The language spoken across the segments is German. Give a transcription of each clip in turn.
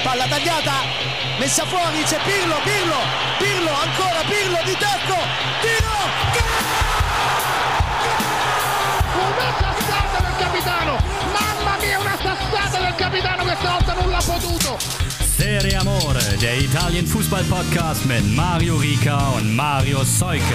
palla tagliata, messa fuori, c'è Pirlo, ancora Pirlo di tacco, tiro, una sassata del capitano, mamma mia, una sassata del capitano, questa volta non l'ha potuto. Serie Amore, der Italien-Fußball-Podcast mit Mario Rica und Mario Seuke.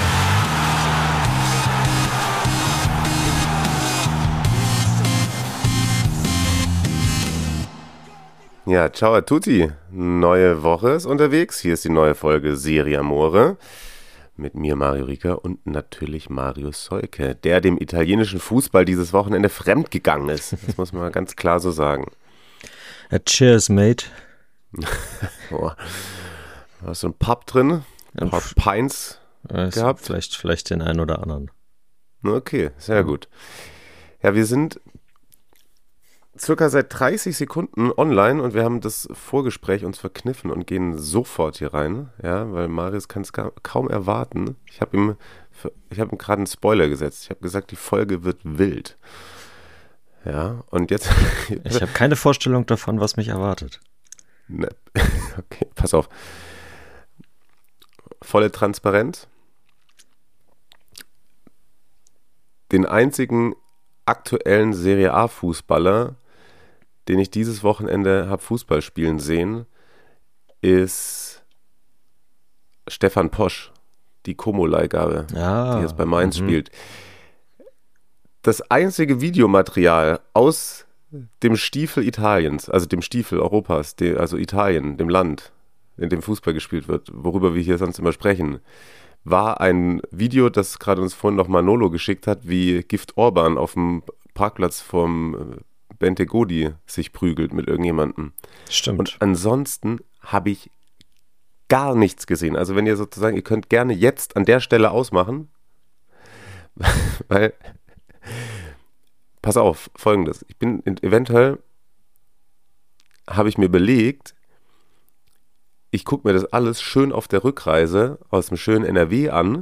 Ja, ciao a tutti. Neue Woche ist unterwegs. Hier ist die neue Folge Serie Amore mit mir, Mario Rica, und natürlich Mario Seuke, der dem italienischen Fußball dieses Wochenende fremdgegangen ist. Das muss man ganz klar so sagen. Cheers, mate. Oh, da ist so ein Pub drin, ein paar Pints gehabt. Vielleicht den einen oder anderen. Okay, sehr gut. Ja, wir sind circa seit 30 Sekunden online und wir haben das Vorgespräch uns verkniffen und gehen sofort hier rein, ja, weil Marius kann es kaum erwarten. Ich habe ihm gerade einen Spoiler gesetzt. Ich habe gesagt, die Folge wird wild. Ja, und jetzt... Ich habe keine Vorstellung davon, was mich erwartet. Ne, okay, pass auf. Volle Transparenz. Den einzigen aktuellen Serie A-Fußballer, den ich dieses Wochenende habe Fußball spielen sehen, ist Stefan Posch, die Como-Leihgabe, die jetzt bei Mainz spielt. Das einzige Videomaterial aus dem Stiefel Italiens, also dem Stiefel Europas, also Italien, dem Land, in dem Fußball gespielt wird, worüber wir hier sonst immer sprechen, war ein Video, das gerade uns vorhin noch Manolo geschickt hat, wie Gift Orban auf dem Parkplatz vom Bentegodi sich prügelt mit irgendjemandem. Stimmt. Und ansonsten habe ich gar nichts gesehen. Also wenn ihr sozusagen, ihr könnt gerne jetzt an der Stelle ausmachen, weil, pass auf, Folgendes, eventuell habe ich mir überlegt, ich gucke mir das alles schön auf der Rückreise aus dem schönen NRW an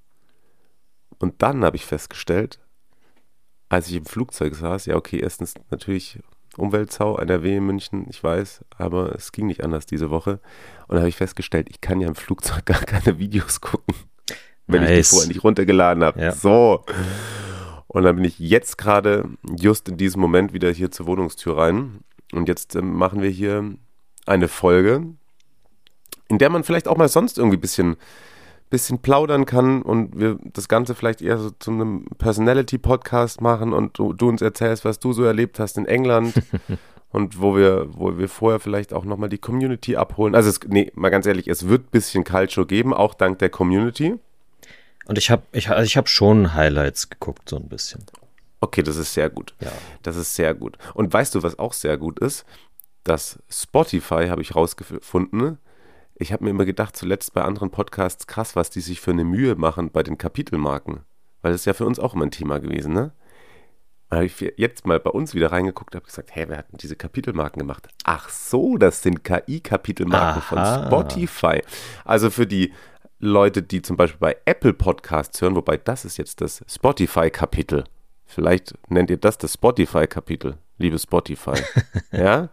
und dann habe ich festgestellt, als ich im Flugzeug saß, ja okay, erstens natürlich Umweltsau, NRW, München, ich weiß, aber es ging nicht anders diese Woche. Und dann habe ich festgestellt, ich kann ja im Flugzeug gar keine Videos gucken, wenn ich die vorher nicht runtergeladen habe. Ja. So. Und dann bin ich jetzt gerade, just in diesem Moment, wieder hier zur Wohnungstür rein. Und jetzt machen wir hier eine Folge, in der man vielleicht auch mal sonst irgendwie ein bisschen plaudern kann und wir das Ganze vielleicht eher so zu einem Personality-Podcast machen und du uns erzählst, was du so erlebt hast in England und wo wir vorher vielleicht auch nochmal die Community abholen. Also mal ganz ehrlich, es wird ein bisschen Calcio geben, auch dank der Community. Und ich hab schon Highlights geguckt, so ein bisschen. Okay, das ist sehr gut. Ja. Das ist sehr gut. Und weißt du, was auch sehr gut ist? Das Spotify, habe ich rausgefunden. Ich habe mir immer gedacht, zuletzt bei anderen Podcasts, krass, was die sich für eine Mühe machen bei den Kapitelmarken. Weil das ist ja für uns auch immer ein Thema gewesen, ne? Da habe ich jetzt mal bei uns wieder reingeguckt und habe gesagt, hey, wer hat denn diese Kapitelmarken gemacht? Ach so, das sind KI-Kapitelmarken von Spotify. Also für die Leute, die zum Beispiel bei Apple Podcasts hören, wobei das ist jetzt das Spotify-Kapitel. Vielleicht nennt ihr das Spotify-Kapitel, liebe Spotify. Ja?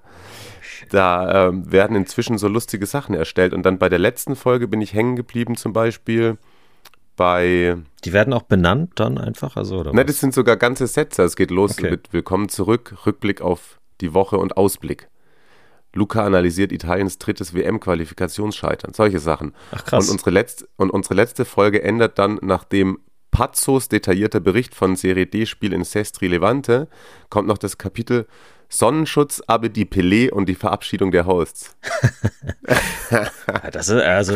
Da werden inzwischen so lustige Sachen erstellt. Und dann bei der letzten Folge bin ich hängen geblieben, zum Beispiel bei... Die werden auch benannt dann einfach? Also, oder ne, das sind sogar ganze Sätze. Es geht los mit Willkommen zurück, Rückblick auf die Woche und Ausblick. Luca analysiert Italiens drittes WM-Qualifikationsscheitern. Solche Sachen. Ach, krass. Und unsere letzte Folge endet dann, nachdem Pazzos detaillierter Bericht von Serie D-Spiel in Sestri Levante, kommt noch das Kapitel Sonnenschutz, aber die Pelé und die Verabschiedung der Hosts. Das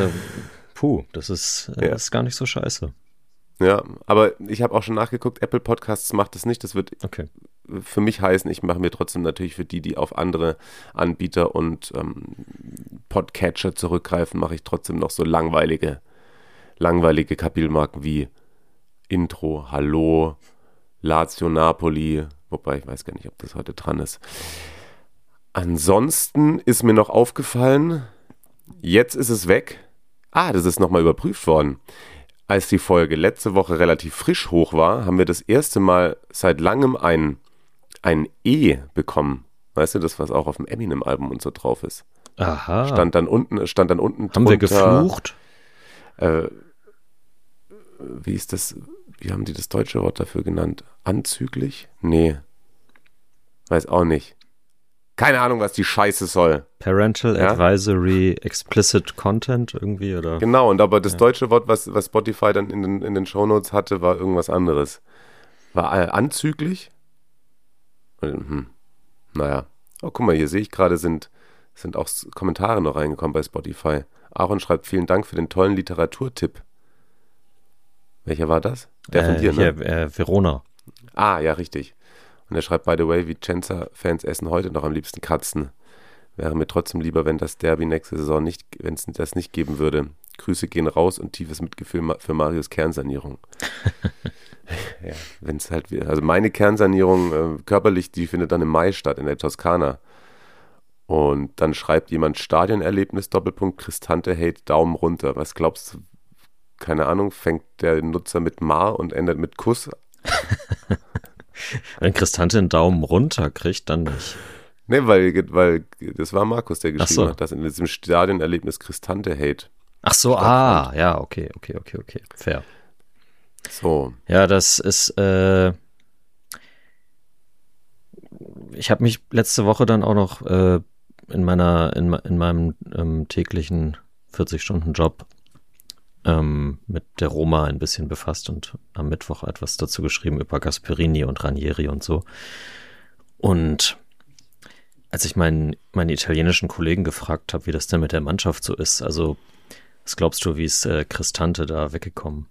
ist gar nicht so scheiße. Ja, aber ich habe auch schon nachgeguckt, Apple Podcasts macht das nicht. Das wird für mich heißen, ich mache mir trotzdem natürlich für die auf andere Anbieter und Podcatcher zurückgreifen, mache ich trotzdem noch so langweilige Kapitelmarken wie Intro, Hallo, Lazio, Napoli, wobei ich weiß gar nicht, ob das heute dran ist. Ansonsten ist mir noch aufgefallen, jetzt ist es weg. Das ist nochmal überprüft worden. Als die Folge letzte Woche relativ frisch hoch war, haben wir das erste Mal seit langem ein E bekommen. Weißt du, das, was auch auf dem Eminem-Album und so drauf ist? Aha. Stand dann unten Haben wir geflucht? Wie ist das? Wie haben die das deutsche Wort dafür genannt? Anzüglich? Nee. Weiß auch nicht. Keine Ahnung, was die Scheiße soll. Parental Advisory Explicit Content irgendwie, oder? Genau, und aber das deutsche Wort, was Spotify dann in den Shownotes hatte, war irgendwas anderes. War anzüglich? Naja. Oh, guck mal, hier sehe ich gerade, sind auch Kommentare noch reingekommen bei Spotify. Aaron schreibt, vielen Dank für den tollen Literaturtipp. Welcher war das? Der von dir, ne? Hier, Verona. Ah, ja, richtig. Und er schreibt, by the way, Vicenza-Fans essen heute noch am liebsten Katzen. Wäre mir trotzdem lieber, wenn das Derby nächste Saison wenn es das nicht geben würde. Grüße gehen raus und tiefes Mitgefühl für Marius Kernsanierung. Ja, wenn es halt, also meine Kernsanierung körperlich, die findet dann im Mai statt, in der Toskana. Und dann schreibt jemand Stadionerlebnis, Doppelpunkt, Cristante Hate, Daumen runter. Was glaubst du? Keine Ahnung, fängt der Nutzer mit Mar und endet mit Kuss? Wenn Cristante einen Daumen runter kriegt, dann nicht. Ne, weil das war Markus, der geschrieben hat, dass in diesem Stadionerlebnis Cristante Hate. Ach so, ja, okay. Fair. So. Ja, das ist, ich habe mich letzte Woche dann auch noch in meinem täglichen 40-Stunden-Job mit der Roma ein bisschen befasst und am Mittwoch etwas dazu geschrieben über Gasperini und Ranieri und so. Und als ich meine italienischen Kollegen gefragt habe, wie das denn mit der Mannschaft so ist, also was glaubst du, wie ist Cristante da weggekommen?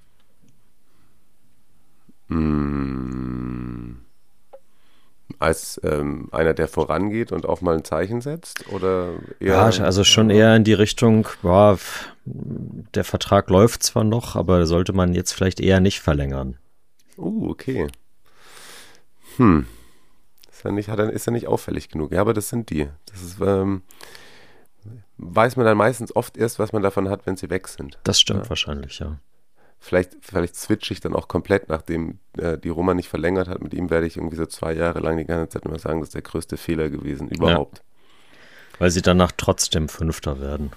Als einer, der vorangeht und auch mal ein Zeichen setzt? Oder eher, ja, also schon eher in die Richtung, der Vertrag läuft zwar noch, aber sollte man jetzt vielleicht eher nicht verlängern. Okay. Ist ja nicht auffällig genug. Ja, aber das sind die. Das ist, weiß man dann meistens oft erst, was man davon hat, wenn sie weg sind. Das stimmt wahrscheinlich, ja. Vielleicht switche ich dann auch komplett, nachdem die Roma nicht verlängert hat. Mit ihm werde ich irgendwie so 2 Jahre lang die ganze Zeit immer sagen, das ist der größte Fehler gewesen überhaupt. Ja, weil sie danach trotzdem Fünfter werden.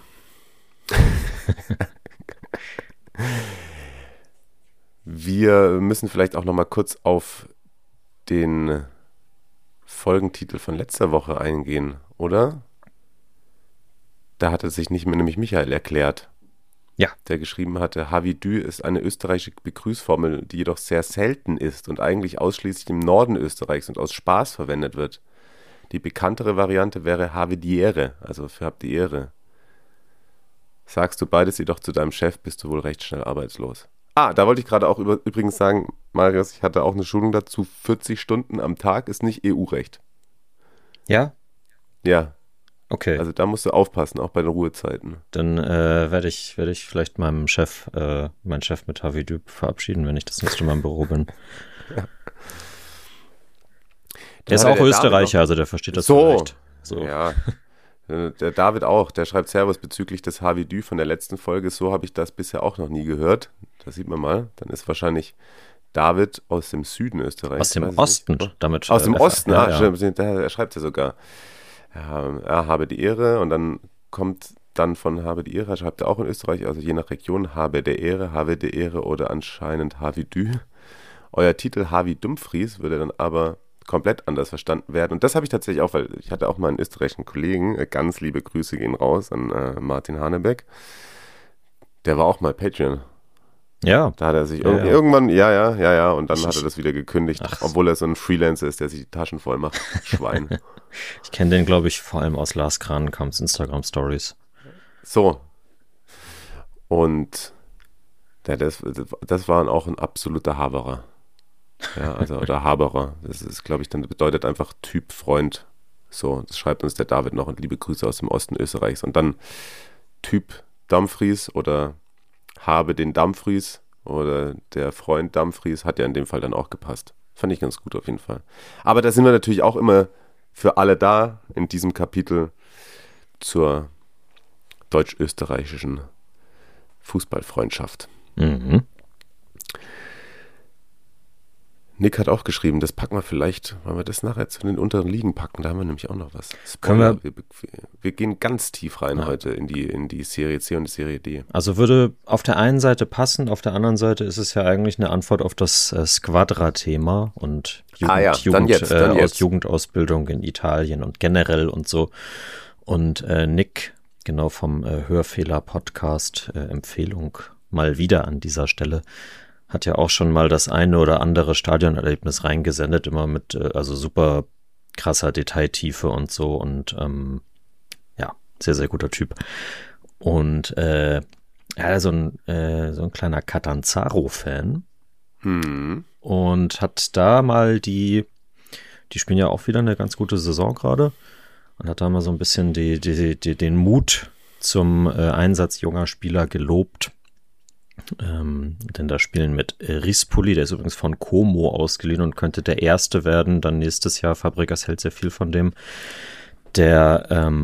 Wir müssen vielleicht auch noch mal kurz auf den Folgentitel von letzter Woche eingehen, oder? Da hatte sich nämlich Michael erklärt. Ja. Der geschrieben hatte, Havidü ist eine österreichische Begrüßformel, die jedoch sehr selten ist und eigentlich ausschließlich im Norden Österreichs und aus Spaß verwendet wird. Die bekanntere Variante wäre Havediere, also für habt die Ehre. Sagst du beides jedoch zu deinem Chef, bist du wohl recht schnell arbeitslos. Da wollte ich gerade auch übrigens sagen, Marius, ich hatte auch eine Schulung dazu, 40 Stunden am Tag ist nicht EU-Recht. Ja? Ja. Okay. Also da musst du aufpassen, auch bei den Ruhezeiten. Dann werde ich vielleicht meinen Chef mit Havidü verabschieden, wenn ich das nächste Mal im Büro bin. Ja. Der ist auch Österreicher, also der versteht das vielleicht. So. Ja. Der David auch, der schreibt Servus bezüglich des Havidü von der letzten Folge. So habe ich das bisher auch noch nie gehört. Das sieht man mal. Dann ist wahrscheinlich David aus dem Süden Österreichs. Aus dem Osten. Damit, aus dem Osten, ja. Stimmt, er schreibt ja sogar. Ja, habe die Ehre und dann kommt dann von habe die Ehre, schreibt er auch in Österreich, also je nach Region, habe der Ehre oder anscheinend Havidü. Euer Titel Havi Dumfries würde dann aber komplett anders verstanden werden. Und das habe ich tatsächlich auch, weil ich hatte auch mal einen österreichischen Kollegen, ganz liebe Grüße gehen raus an Martin Hanebeck. Der war auch mal Patreon. Ja. Da hat er sich irgendwann, ja, und dann hat er das wieder gekündigt, obwohl er so ein Freelancer ist, der sich die Taschen voll macht. Schwein. Ich kenne den, glaube ich, vor allem aus Lars Kranenkamps Instagram-Stories. So. Und das war auch ein absoluter Haberer. Ja, also, oder Haberer. Das ist, glaube ich, dann bedeutet einfach Typ, Freund. So, das schreibt uns der David noch und liebe Grüße aus dem Osten Österreichs. Und dann Typ Dumfries oder habe den Dumfries oder der Freund Dumfries hat ja in dem Fall dann auch gepasst. Fand ich ganz gut auf jeden Fall. Aber da sind wir natürlich auch immer für alle da in diesem Kapitel zur deutsch-österreichischen Fußballfreundschaft. Mhm. Nick hat auch geschrieben, das packen wir vielleicht, wollen wir das nachher zu den unteren Ligen packen, da haben wir nämlich auch noch was. Können wir gehen ganz tief rein heute in die Serie C und die Serie D. Also würde auf der einen Seite passen, auf der anderen Seite ist es ja eigentlich eine Antwort auf das Squadra-Thema und Jugendausbildung in Italien und generell und so. Und Nick, genau vom Hörfehler-Podcast, Empfehlung mal wieder an dieser Stelle, hat ja auch schon mal das eine oder andere Stadionerlebnis reingesendet, immer mit also super krasser Detailtiefe und so und ja, sehr, sehr guter Typ. Und so ein kleiner Catanzaro-Fan und hat da mal die spielen ja auch wieder eine ganz gute Saison gerade und hat da mal so ein bisschen den Mut zum Einsatz junger Spieler gelobt. Denn da spielen mit Rispoli, der ist übrigens von Como ausgeliehen und könnte der Erste werden, dann nächstes Jahr. Fabregas hält sehr viel von dem, der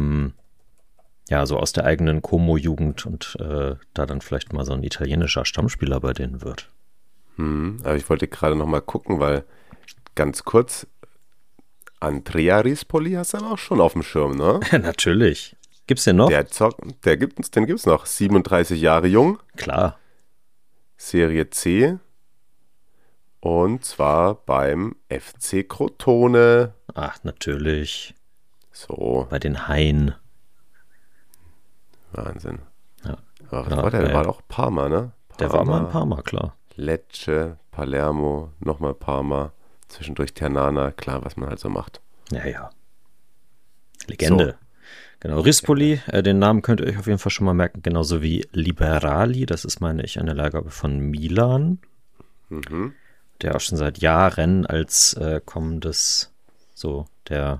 so aus der eigenen Como-Jugend und da dann vielleicht mal so ein italienischer Stammspieler bei denen wird. Aber ich wollte gerade noch mal gucken, weil ganz kurz, Andrea Rispoli hast du aber auch schon auf dem Schirm, ne? Natürlich. Gibt's den noch? Den gibt's noch. 37 Jahre jung. Klar. Serie C. Und zwar beim FC Crotone. Ach, natürlich. So. Bei den Haien. Wahnsinn. Ja. Der war auch Parma, ne? Der war mal in Parma, klar. Lecce, Palermo, nochmal Parma, zwischendurch Ternana, klar, was man halt so macht. Ja. Legende. So. Genau, Rispoli, den Namen könnt ihr euch auf jeden Fall schon mal merken, genauso wie Liberali, das ist, meine ich, eine Leihgabe von Milan, der auch schon seit Jahren als kommendes, so der...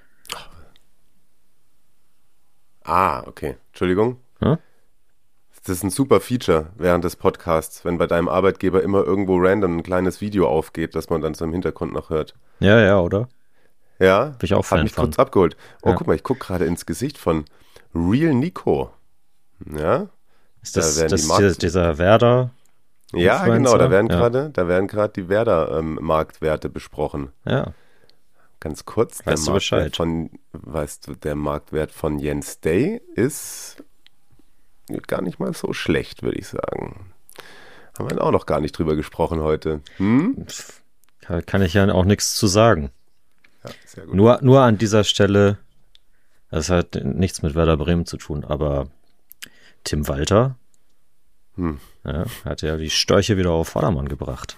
Okay, Entschuldigung. Das ist ein super Feature während des Podcasts, wenn bei deinem Arbeitgeber immer irgendwo random ein kleines Video aufgeht, das man dann so im Hintergrund noch hört. Ja, oder? Ja, bin ich auch Fan hat mich von. kurz abgeholt. Oh, ja. Guck mal, ich gucke gerade ins Gesicht von Real Nico. Ja. Ist das dieser Werder? Ja, genau, da werden gerade die Werder-Marktwerte besprochen. Ja. Ganz kurz, weißt du, der Marktwert von Jens Day ist gar nicht mal so schlecht, würde ich sagen. Haben wir auch noch gar nicht drüber gesprochen heute. Kann ich ja auch nichts zu sagen. Ja, sehr gut. Nur an dieser Stelle, das hat nichts mit Werder Bremen zu tun, aber Tim Walter hat ja die Störche wieder auf Vordermann gebracht.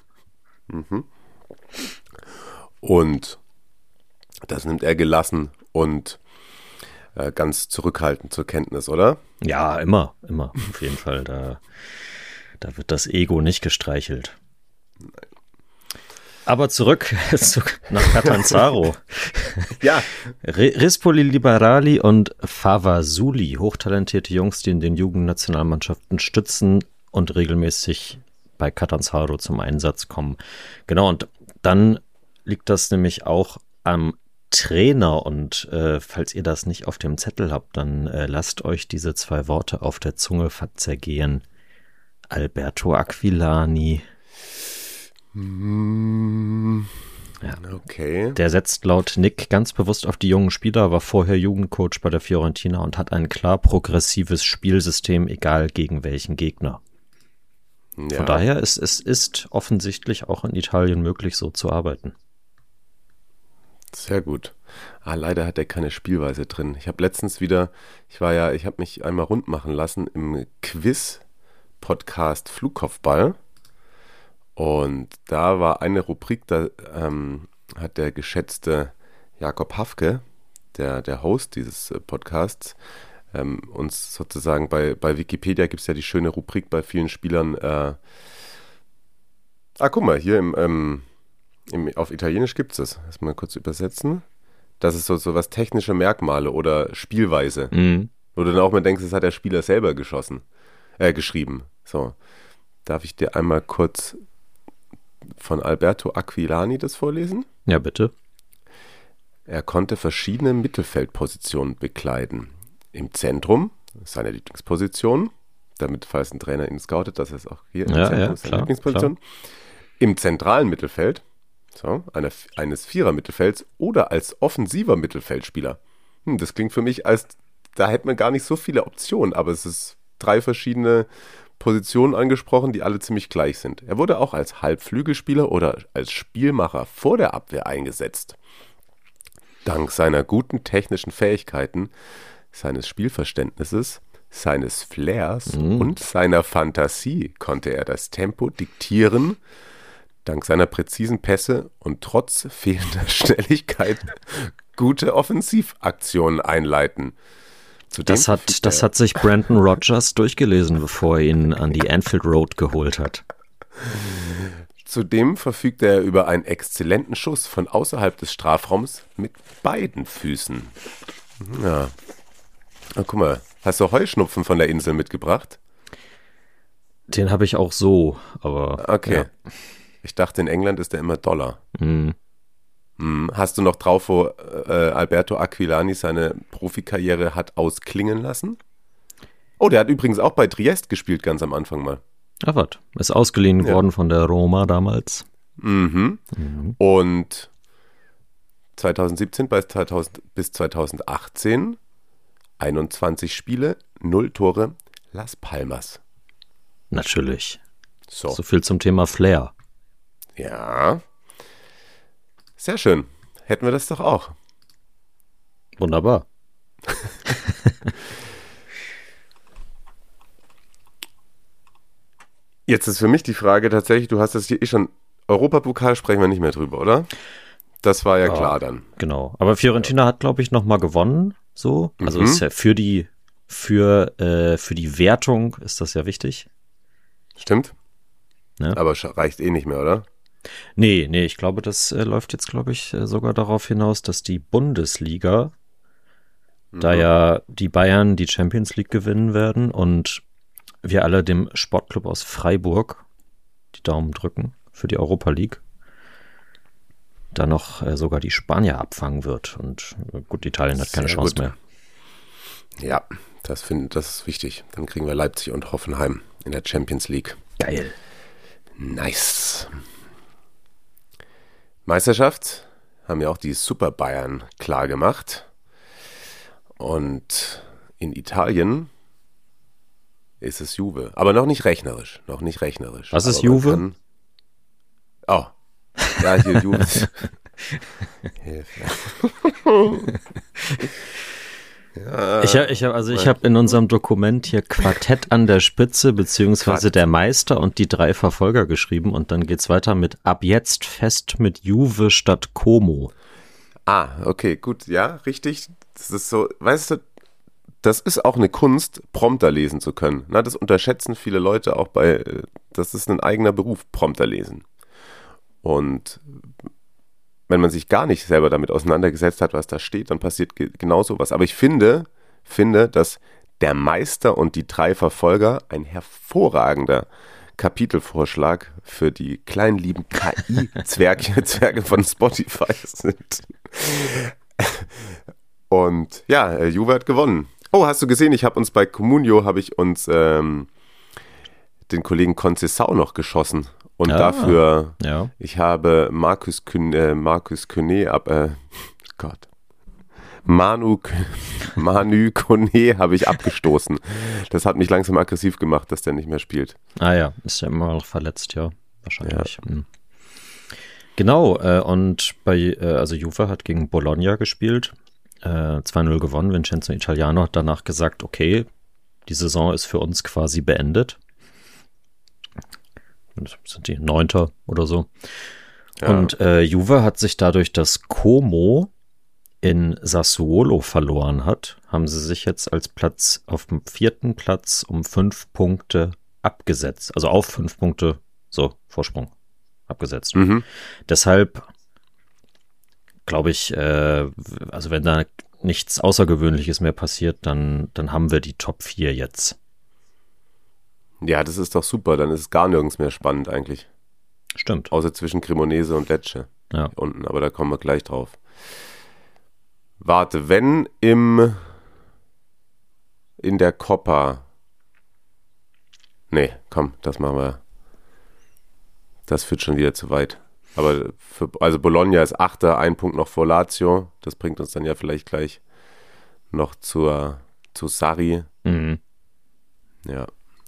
Und das nimmt er gelassen und ganz zurückhaltend zur Kenntnis, oder? Ja, immer, auf jeden Fall. Da wird das Ego nicht gestreichelt. Nein. Aber zurück nach Catanzaro. Ja. Rispoli, Liberali und Favasuli, hochtalentierte Jungs, die in den Jugendnationalmannschaften stützen und regelmäßig bei Catanzaro zum Einsatz kommen. Genau, und dann liegt das nämlich auch am Trainer und falls ihr das nicht auf dem Zettel habt, dann lasst euch diese 2 Worte auf der Zunge zergehen. Alberto Aquilani. Ja. Okay. Der setzt laut Nick ganz bewusst auf die jungen Spieler, war vorher Jugendcoach bei der Fiorentina und hat ein klar progressives Spielsystem, egal gegen welchen Gegner. Ja. Von daher es ist offensichtlich auch in Italien möglich, so zu arbeiten. Sehr gut. Leider hat er keine Spielweise drin. Ich habe letztens wieder, ich habe mich einmal rund machen lassen im Quiz-Podcast Flugkopfball. Und da war eine Rubrik, da hat der geschätzte Jakob Hafke, der Host dieses Podcasts, uns sozusagen bei Wikipedia gibt es ja die schöne Rubrik bei vielen Spielern. Guck mal, hier auf Italienisch gibt es das. Lass mal kurz übersetzen. Das ist so was technische Merkmale oder Spielweise. Wo du dann auch mal denkst, das hat der Spieler selber geschrieben. So, darf ich dir einmal kurz von Alberto Aquilani das vorlesen? Ja, bitte. Er konnte verschiedene Mittelfeldpositionen bekleiden. Im Zentrum, seine Lieblingsposition, damit, falls ein Trainer ihn scoutet, dass er es auch hier im Zentrum ist, seine Lieblingsposition. Klar. Im zentralen Mittelfeld, So, eines Vierer-Mittelfelds oder als offensiver Mittelfeldspieler. Das klingt für mich, als da hätte man gar nicht so viele Optionen, aber es ist 3 verschiedene Positionen angesprochen, die alle ziemlich gleich sind. Er wurde auch als Halbflügelspieler oder als Spielmacher vor der Abwehr eingesetzt. Dank seiner guten technischen Fähigkeiten, seines Spielverständnisses, seines Flairs und seiner Fantasie konnte er das Tempo diktieren. Dank seiner präzisen Pässe und trotz fehlender Schnelligkeit gute Offensivaktionen einleiten. Das hat sich Brandon Rodgers durchgelesen, bevor er ihn an die Anfield Road geholt hat. Zudem verfügt er über einen exzellenten Schuss von außerhalb des Strafraums mit beiden Füßen. Ja. Na, guck mal, hast du Heuschnupfen von der Insel mitgebracht? Den habe ich auch so, aber... Okay. Ja. Ich dachte, in England ist der immer Dollar. Hast du noch drauf, wo Alberto Aquilani seine Profikarriere hat ausklingen lassen? Oh, der hat übrigens auch bei Triest gespielt, ganz am Anfang mal. Ach was, ist ausgeliehen worden von der Roma damals. Und 2017 bis 2018 21 Spiele, 0 Tore, Las Palmas. Natürlich. So viel zum Thema Flair. Ja. Sehr schön. Hätten wir das doch auch. Wunderbar. Jetzt ist für mich die Frage tatsächlich, du hast das hier schon, Europapokal sprechen wir nicht mehr drüber, oder? Das war ja klar dann. Genau. Aber Fiorentina hat, glaube ich, nochmal gewonnen. So. Also ist ja für die Wertung ist das ja wichtig. Stimmt. Ja. Aber reicht eh nicht mehr, oder? Nee, ich glaube, das läuft jetzt, sogar darauf hinaus, dass die Bundesliga, da ja die Bayern die Champions League gewinnen werden und wir alle dem Sportclub aus Freiburg die Daumen drücken für die Europa League, da noch sogar die Spanier abfangen wird. Und gut, Italien hat keine Chance mehr. Ja, das ist wichtig. Dann kriegen wir Leipzig und Hoffenheim in der Champions League. Geil. Nice. Meisterschaft haben ja auch die Super Bayern klar gemacht. Und in Italien ist es Juve. Aber noch nicht rechnerisch. Was ist Juve? Ja, hier Juve. Ja. Ich habe in unserem Dokument hier Quartett an der Spitze beziehungsweise der Meister und die 3 Verfolger geschrieben und dann geht's weiter mit ab jetzt fest mit Juve statt Como. Ah, okay, gut, ja, richtig. Das ist so, weißt du, das ist auch eine Kunst, Prompter lesen zu können. Na, das unterschätzen viele Leute auch das ist ein eigener Beruf, Prompter lesen. Und wenn man sich gar nicht selber damit auseinandergesetzt hat, was da steht, dann passiert genau sowas. Aber ich finde, dass der Meister und die 3 Verfolger ein hervorragender Kapitelvorschlag für die kleinen lieben KI-Zwerge von Spotify sind. Und ja, Juve hat gewonnen. Oh, hast du gesehen, ich habe uns bei Comunio, den Kollegen Conceição noch geschossen. Und dafür, ich habe Manu Kone habe ich abgestoßen. Das hat mich langsam aggressiv gemacht, dass der nicht mehr spielt. Ah ja, ist ja immer noch verletzt, ja, wahrscheinlich. Ja. Genau, und also Juve hat gegen Bologna gespielt, 2-0 gewonnen. Vincenzo Italiano hat danach gesagt, okay, die Saison ist für uns quasi beendet. Das sind die 9. oder so. Ja. Und Juve hat sich dadurch, dass Como in Sassuolo verloren hat, haben sie sich jetzt als Platz auf dem 4. Platz um 5 Punkte abgesetzt. Also auf 5 Punkte, so, Vorsprung abgesetzt. Deshalb glaube ich, also wenn da nichts Außergewöhnliches mehr passiert, dann haben wir die Top 4 jetzt. Ja, das ist doch super, dann ist es gar nirgends mehr spannend eigentlich. Stimmt. Außer zwischen Cremonese und Lecce. Ja. Unten, aber da kommen wir gleich drauf. Warte, wenn in der Coppa. Nee, komm, das machen wir. Das führt schon wieder zu weit. Aber also Bologna ist Achter, 1 Punkt noch vor Lazio. Das bringt uns dann ja vielleicht gleich noch zu Sarri. Mhm. Ja.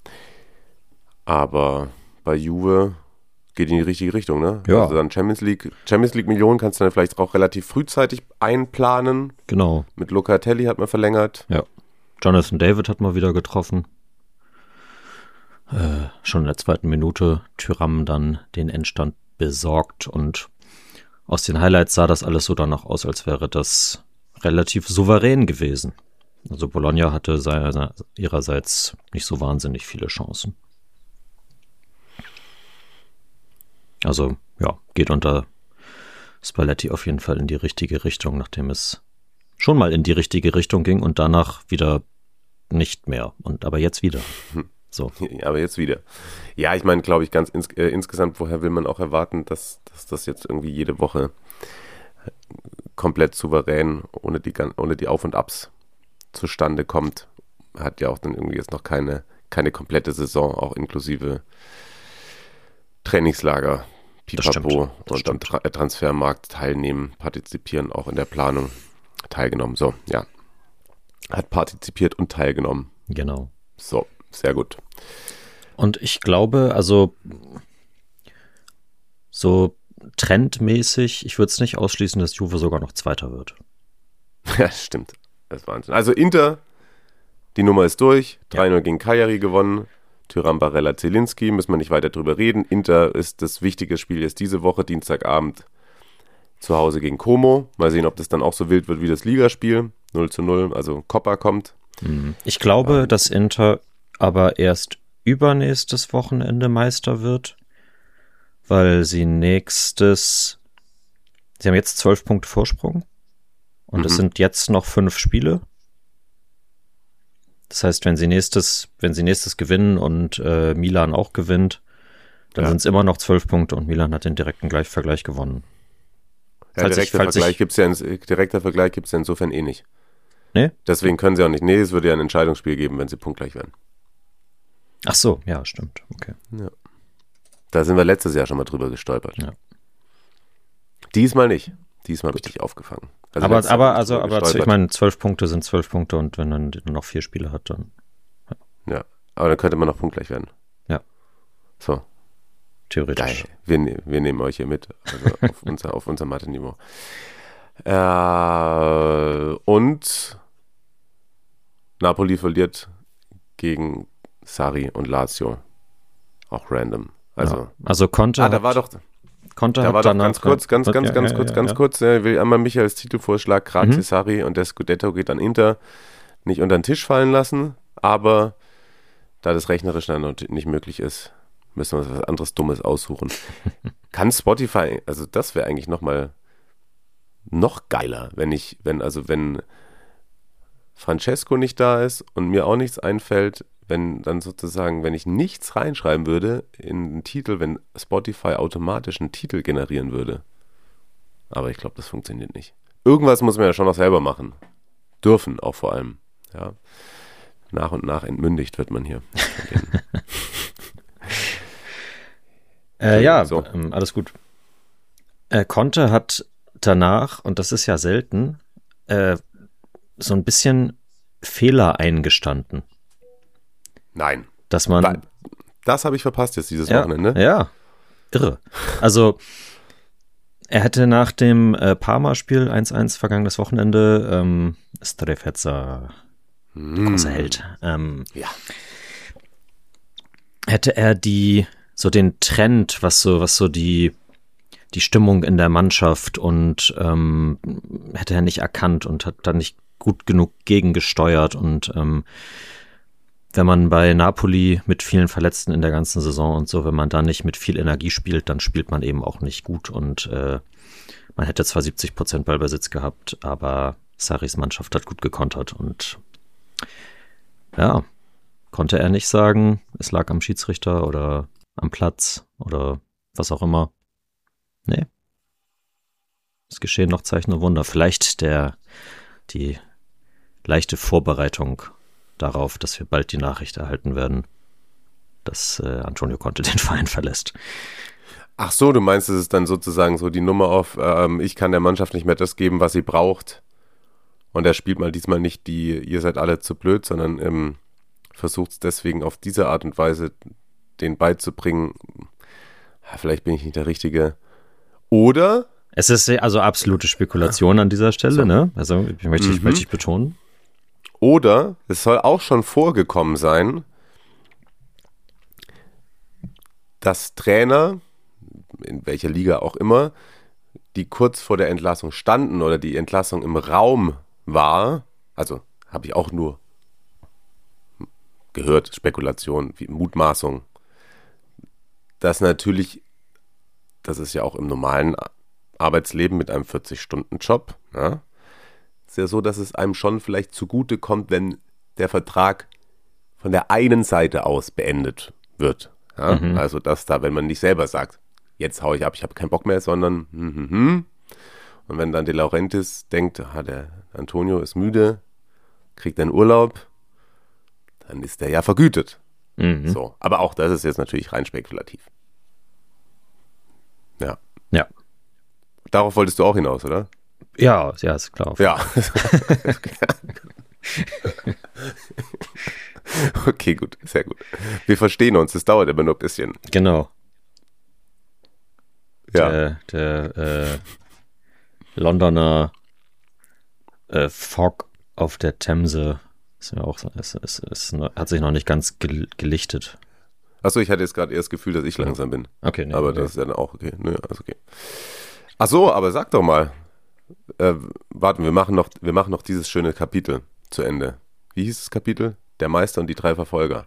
Aber bei Juve geht in die richtige Richtung, ne? Ja. Also dann Champions League Millionen kannst du dann vielleicht auch relativ frühzeitig einplanen. Genau. Mit Locatelli hat man verlängert. Ja. Jonathan David hat mal wieder getroffen. Schon in der 2. Minute Thuram dann den Endstand besorgt und aus den Highlights sah das alles so danach aus, als wäre das relativ souverän gewesen. Also Bologna hatte ihrerseits nicht so wahnsinnig viele Chancen. Also ja, geht unter Spalletti auf jeden Fall in die richtige Richtung, nachdem es schon mal in die richtige Richtung ging und danach wieder nicht mehr. Aber jetzt wieder. So. Aber jetzt wieder. Ja, ich meine, glaube ich, ganz insgesamt, woher will man auch erwarten, dass das jetzt irgendwie jede Woche komplett souverän, ohne die Auf- und Abs zustande kommt. Hat ja auch dann irgendwie jetzt noch keine komplette Saison, auch inklusive Trainingslager, Pipapo und am Transfermarkt teilnehmen, partizipieren, auch in der Planung teilgenommen. So, ja. Hat partizipiert und teilgenommen. Genau. So, sehr gut. Und ich glaube, also so trendmäßig, ich würde es nicht ausschließen, dass Juve sogar noch Zweiter wird. Ja, stimmt. Das ist Wahnsinn. Also Inter, die Nummer ist durch. 3-0 gegen Cagliari gewonnen. Thuram, Barella, Zielinski, müssen wir nicht weiter drüber reden. Inter ist das wichtige Spiel jetzt diese Woche, Dienstagabend zu Hause gegen Como. Mal sehen, ob das dann auch so wild wird wie das Ligaspiel. 0-0, also Coppa kommt. Ich glaube, dass Inter aber erst übernächstes Wochenende Meister wird, weil sie haben jetzt 12 Punkte Vorsprung und es sind jetzt noch 5 Spiele. Das heißt, wenn sie nächstes gewinnen und Milan auch gewinnt, dann sind es immer noch 12 Punkte und Milan hat den direkten Vergleich gewonnen. Ja, direkter Vergleich gibt es ja insofern eh nicht. Nee? Deswegen können sie auch nicht. Nee, es würde ja ein Entscheidungsspiel geben, wenn sie punktgleich wären. Ach so, ja, stimmt. Okay. Ja. Da sind wir letztes Jahr schon mal drüber gestolpert. Ja. Diesmal nicht. Diesmal habe ich dich aufgefangen. Also aber ich meine, 12 Punkte sind 12 Punkte und wenn dann nur noch 4 Spiele hat, dann. Ja, aber dann könnte man noch punktgleich werden. Ja. So. Theoretisch. Geil. Wir nehmen euch hier mit. Also auf unser Mathe-Niveau. Und Napoli verliert gegen Sarri und Lazio. Auch random. Also Conte. Da war doch ganz kurz. Ich will einmal Michaels Titelvorschlag, grazie Sarri und der Scudetto geht an Inter, nicht unter den Tisch fallen lassen, aber da das rechnerisch dann nicht möglich ist, müssen wir uns was anderes Dummes aussuchen. Kann Spotify, also das wäre eigentlich noch geiler, wenn Francesco nicht da ist und mir auch nichts einfällt, wenn ich nichts reinschreiben würde in den Titel, wenn Spotify automatisch einen Titel generieren würde. Aber ich glaube, das funktioniert nicht. Irgendwas muss man ja schon noch selber machen. Dürfen auch vor allem. Ja. Nach und nach entmündigt wird man hier. Alles gut. Conte hat danach, und das ist ja selten, so ein bisschen Fehler eingestanden. Nein. Dass man. Das habe ich verpasst jetzt dieses Wochenende. Ja, irre. Also, er hätte nach dem Parma-Spiel 1-1 vergangenes Wochenende, Strefezza, großer Held, hätte er den Trend, was so die Stimmung in der Mannschaft und hätte er nicht erkannt und hat dann nicht gut genug gegengesteuert und wenn man bei Napoli mit vielen Verletzten in der ganzen Saison und so, wenn man da nicht mit viel Energie spielt, dann spielt man eben auch nicht gut und man hätte zwar 70% Ballbesitz gehabt, aber Sarris Mannschaft hat gut gekontert und ja, konnte er nicht sagen, es lag am Schiedsrichter oder am Platz oder was auch immer. Nee. Es geschehen noch Zeichen und Wunder. Vielleicht die leichte Vorbereitung darauf, dass wir bald die Nachricht erhalten werden, dass Antonio Conte den Verein verlässt. Ach so, du meinst, es ist dann sozusagen so die Nummer auf, ich kann der Mannschaft nicht mehr das geben, was sie braucht. Und er spielt mal diesmal nicht die, ihr seid alle zu blöd, sondern versucht es deswegen auf diese Art und Weise den beizubringen. Vielleicht bin ich nicht der Richtige. Oder? Es ist also absolute Spekulation an dieser Stelle, so. Ne? Also möchte ich betonen. Oder es soll auch schon vorgekommen sein, dass Trainer, in welcher Liga auch immer, die kurz vor der Entlassung standen oder die Entlassung im Raum war, also habe ich auch nur gehört, Spekulation, Mutmaßung, dass natürlich, das ist ja auch im normalen Arbeitsleben mit einem 40-Stunden-Job, ja, ist ja so, dass es einem schon vielleicht zugute kommt, wenn der Vertrag von der einen Seite aus beendet wird. Ja? Also dass da, wenn man nicht selber sagt, jetzt hau ich ab, ich habe keinen Bock mehr, sondern und wenn dann De Laurentiis denkt, der Antonio ist müde, kriegt einen Urlaub, dann ist der ja vergütet. So, aber auch das ist jetzt natürlich rein spekulativ. Ja. Ja. Darauf wolltest du auch hinaus, oder? Ja, ist klar. Ja. Okay, gut, sehr gut. Wir verstehen uns, es dauert aber nur ein bisschen. Genau. Ja. Der Londoner Fog auf der Themse ist ja auch, hat sich noch nicht ganz gelichtet. Achso, ich hatte jetzt gerade eher das Gefühl, dass ich langsam bin. Okay, nee, aber das ist ja dann auch okay. Nö, also okay. Achso, aber sag doch mal. Warten, wir machen noch dieses schöne Kapitel zu Ende. Wie hieß das Kapitel? Der Meister und die 3 Verfolger.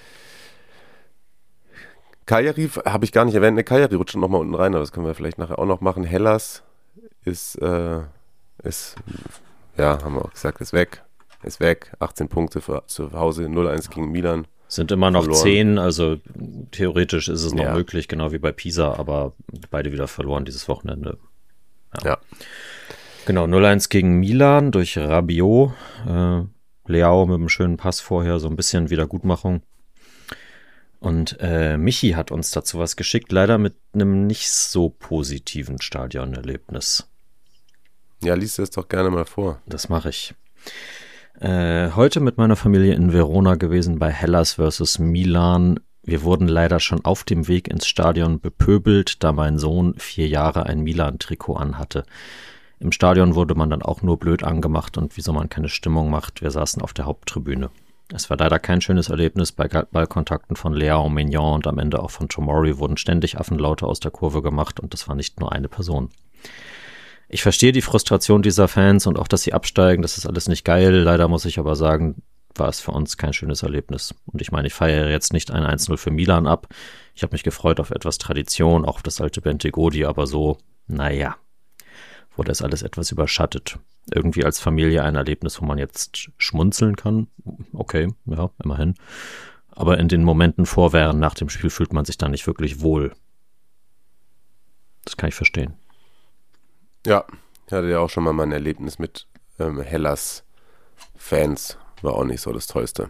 Cagliari habe ich gar nicht erwähnt. Cagliari rutscht nochmal unten rein, aber das können wir vielleicht nachher auch noch machen. Hellas ist haben wir auch gesagt, ist weg. 18 Punkte zu Hause, 0-1 gegen Milan. Sind immer noch verloren. 10, also theoretisch ist es noch möglich, genau wie bei Pisa, aber beide wieder verloren dieses Wochenende. Ja. Genau, 0-1 gegen Milan durch Rabiot. Leao mit einem schönen Pass vorher, so ein bisschen Wiedergutmachung. Und Michi hat uns dazu was geschickt, leider mit einem nicht so positiven Stadionerlebnis. Ja, lies es doch gerne mal vor. Das mache ich. Heute mit meiner Familie in Verona gewesen bei Hellas versus Milan. Wir wurden leider schon auf dem Weg ins Stadion bepöbelt, da mein Sohn 4 Jahre ein Milan-Trikot anhatte. Im Stadion wurde man dann auch nur blöd angemacht und wieso man keine Stimmung macht. Wir saßen auf der Haupttribüne. Es war leider kein schönes Erlebnis. Bei Ballkontakten von Leao, Mignon und am Ende auch von Tomori wurden ständig Affenlaute aus der Kurve gemacht und das war nicht nur eine Person. Ich verstehe die Frustration dieser Fans und auch, dass sie absteigen. Das ist alles nicht geil. Leider muss ich aber sagen, war es für uns kein schönes Erlebnis. Und ich meine, ich feiere jetzt nicht ein 1-0 für Milan ab. Ich habe mich gefreut auf etwas Tradition, auch auf das alte Bentegodi, aber so, naja, wurde es alles etwas überschattet. Irgendwie als Familie ein Erlebnis, wo man jetzt schmunzeln kann. Okay, ja, immerhin. Aber in den Momenten vor, während, nach dem Spiel fühlt man sich dann nicht wirklich wohl. Das kann ich verstehen. Ja, ich hatte ja auch schon mal mein Erlebnis mit Hellas-Fans. War auch nicht so das Tollste.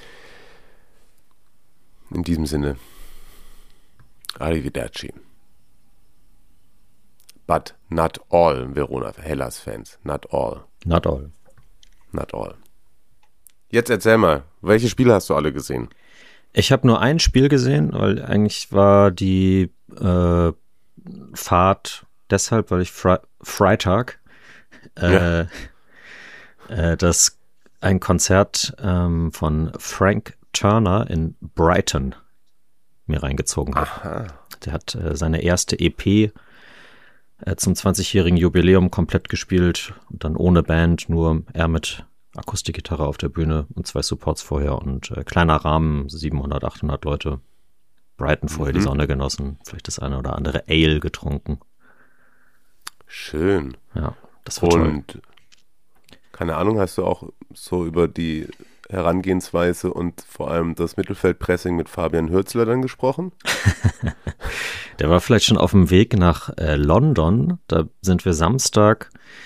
In diesem Sinne, arrivederci. But not all Verona Hellas-Fans. Not all. Not all. Not all. Jetzt erzähl mal, welche Spiele hast du alle gesehen? Ich habe nur ein Spiel gesehen, weil eigentlich war die Fahrt deshalb, weil ich Freitag ein Konzert von Frank Turner in Brighton mir reingezogen habe. Aha. Der hat seine erste EP zum 20-jährigen Jubiläum komplett gespielt und dann ohne Band, nur er mit Akustikgitarre auf der Bühne und 2 Supports vorher und kleiner Rahmen, 700, 800 Leute. Brighton vorher die Sonne genossen, vielleicht das eine oder andere Ale getrunken. Schön. Ja, das war toll. Und keine Ahnung, hast du auch so über die Herangehensweise und vor allem das Mittelfeldpressing mit Fabian Hürzeler dann gesprochen? Der war vielleicht schon auf dem Weg nach London. Da sind wir Samstag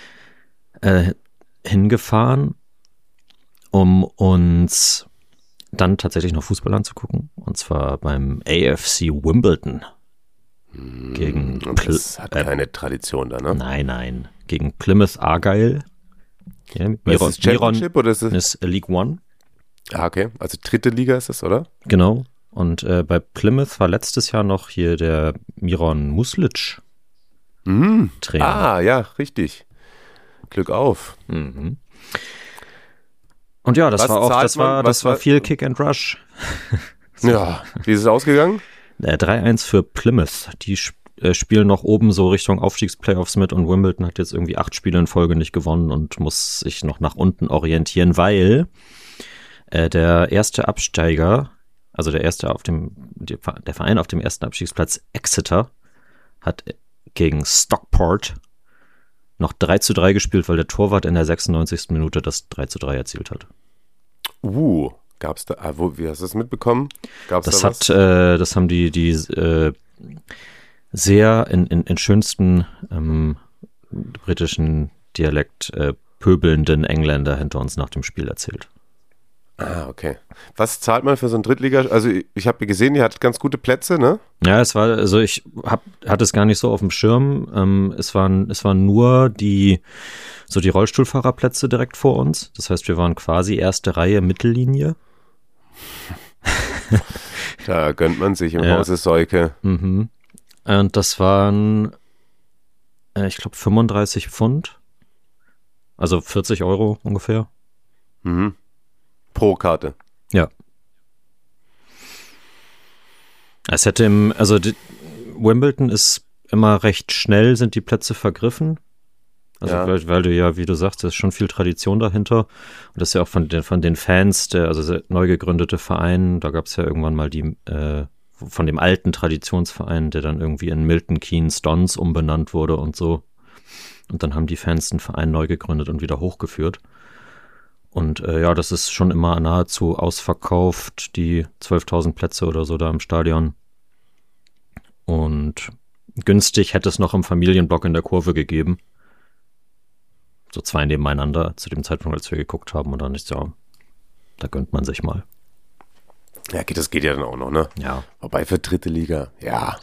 hingefahren, um uns dann tatsächlich noch Fußball anzugucken. Und zwar beim AFC Wimbledon. gegen Das hat keine Tradition da, ne? Nein. Gegen Plymouth Argyle. Ja, Ist das Championship oder ist es? ist League One. Ah, okay. Also dritte Liga ist das, oder? Genau. Und bei Plymouth war letztes Jahr noch hier der Miron Muslic Trainer. Ah, ja, richtig. Glück auf. Mhm. Und ja, das war viel Kick and Rush. Ja, wie ist es ausgegangen? 3-1 für Plymouth. Die spielen noch oben so Richtung Aufstiegsplayoffs mit und Wimbledon hat jetzt irgendwie 8 Spiele in Folge nicht gewonnen und muss sich noch nach unten orientieren, weil der erste Absteiger, also der Verein auf dem ersten Abstiegsplatz, Exeter, hat gegen Stockport noch 3-3 gespielt, weil der Torwart in der 96. Minute das 3-3 erzielt hat. Gab's da, wie hast du das mitbekommen? Gab's Das da was? das haben die sehr in schönsten britischen Dialekt pöbelnden Engländer hinter uns nach dem Spiel erzählt. Ah, okay. Was zahlt man für so ein Drittliga? Also ich habe gesehen, ihr hattet ganz gute Plätze, ne? Ja, ich hatte es gar nicht so auf dem Schirm. Es waren nur die Rollstuhlfahrerplätze direkt vor uns. Das heißt, wir waren quasi erste Reihe Mittellinie. Da gönnt man sich im Hause Seuke. Mhm. Und das waren, ich glaube, 35 Pfund. Also 40 Euro ungefähr. Mhm. Pro Karte. Ja. Wimbledon ist immer recht schnell, sind die Plätze vergriffen. Also weil du ja, wie du sagst, da ist schon viel Tradition dahinter. Und das ist ja auch von den Fans, der neu gegründete Verein, da gab es ja irgendwann mal von dem alten Traditionsverein, der dann irgendwie in Milton Keynes Dons umbenannt wurde und so. Und dann haben die Fans den Verein neu gegründet und wieder hochgeführt. Und das ist schon immer nahezu ausverkauft, die 12.000 Plätze oder so da im Stadion. Und günstig hätte es noch im Familienblock in der Kurve gegeben. So 2 nebeneinander zu dem Zeitpunkt, als wir geguckt haben. Und dann ist da gönnt man sich mal. Ja, das geht ja dann auch noch, ne? Ja. Wobei für dritte Liga, ja.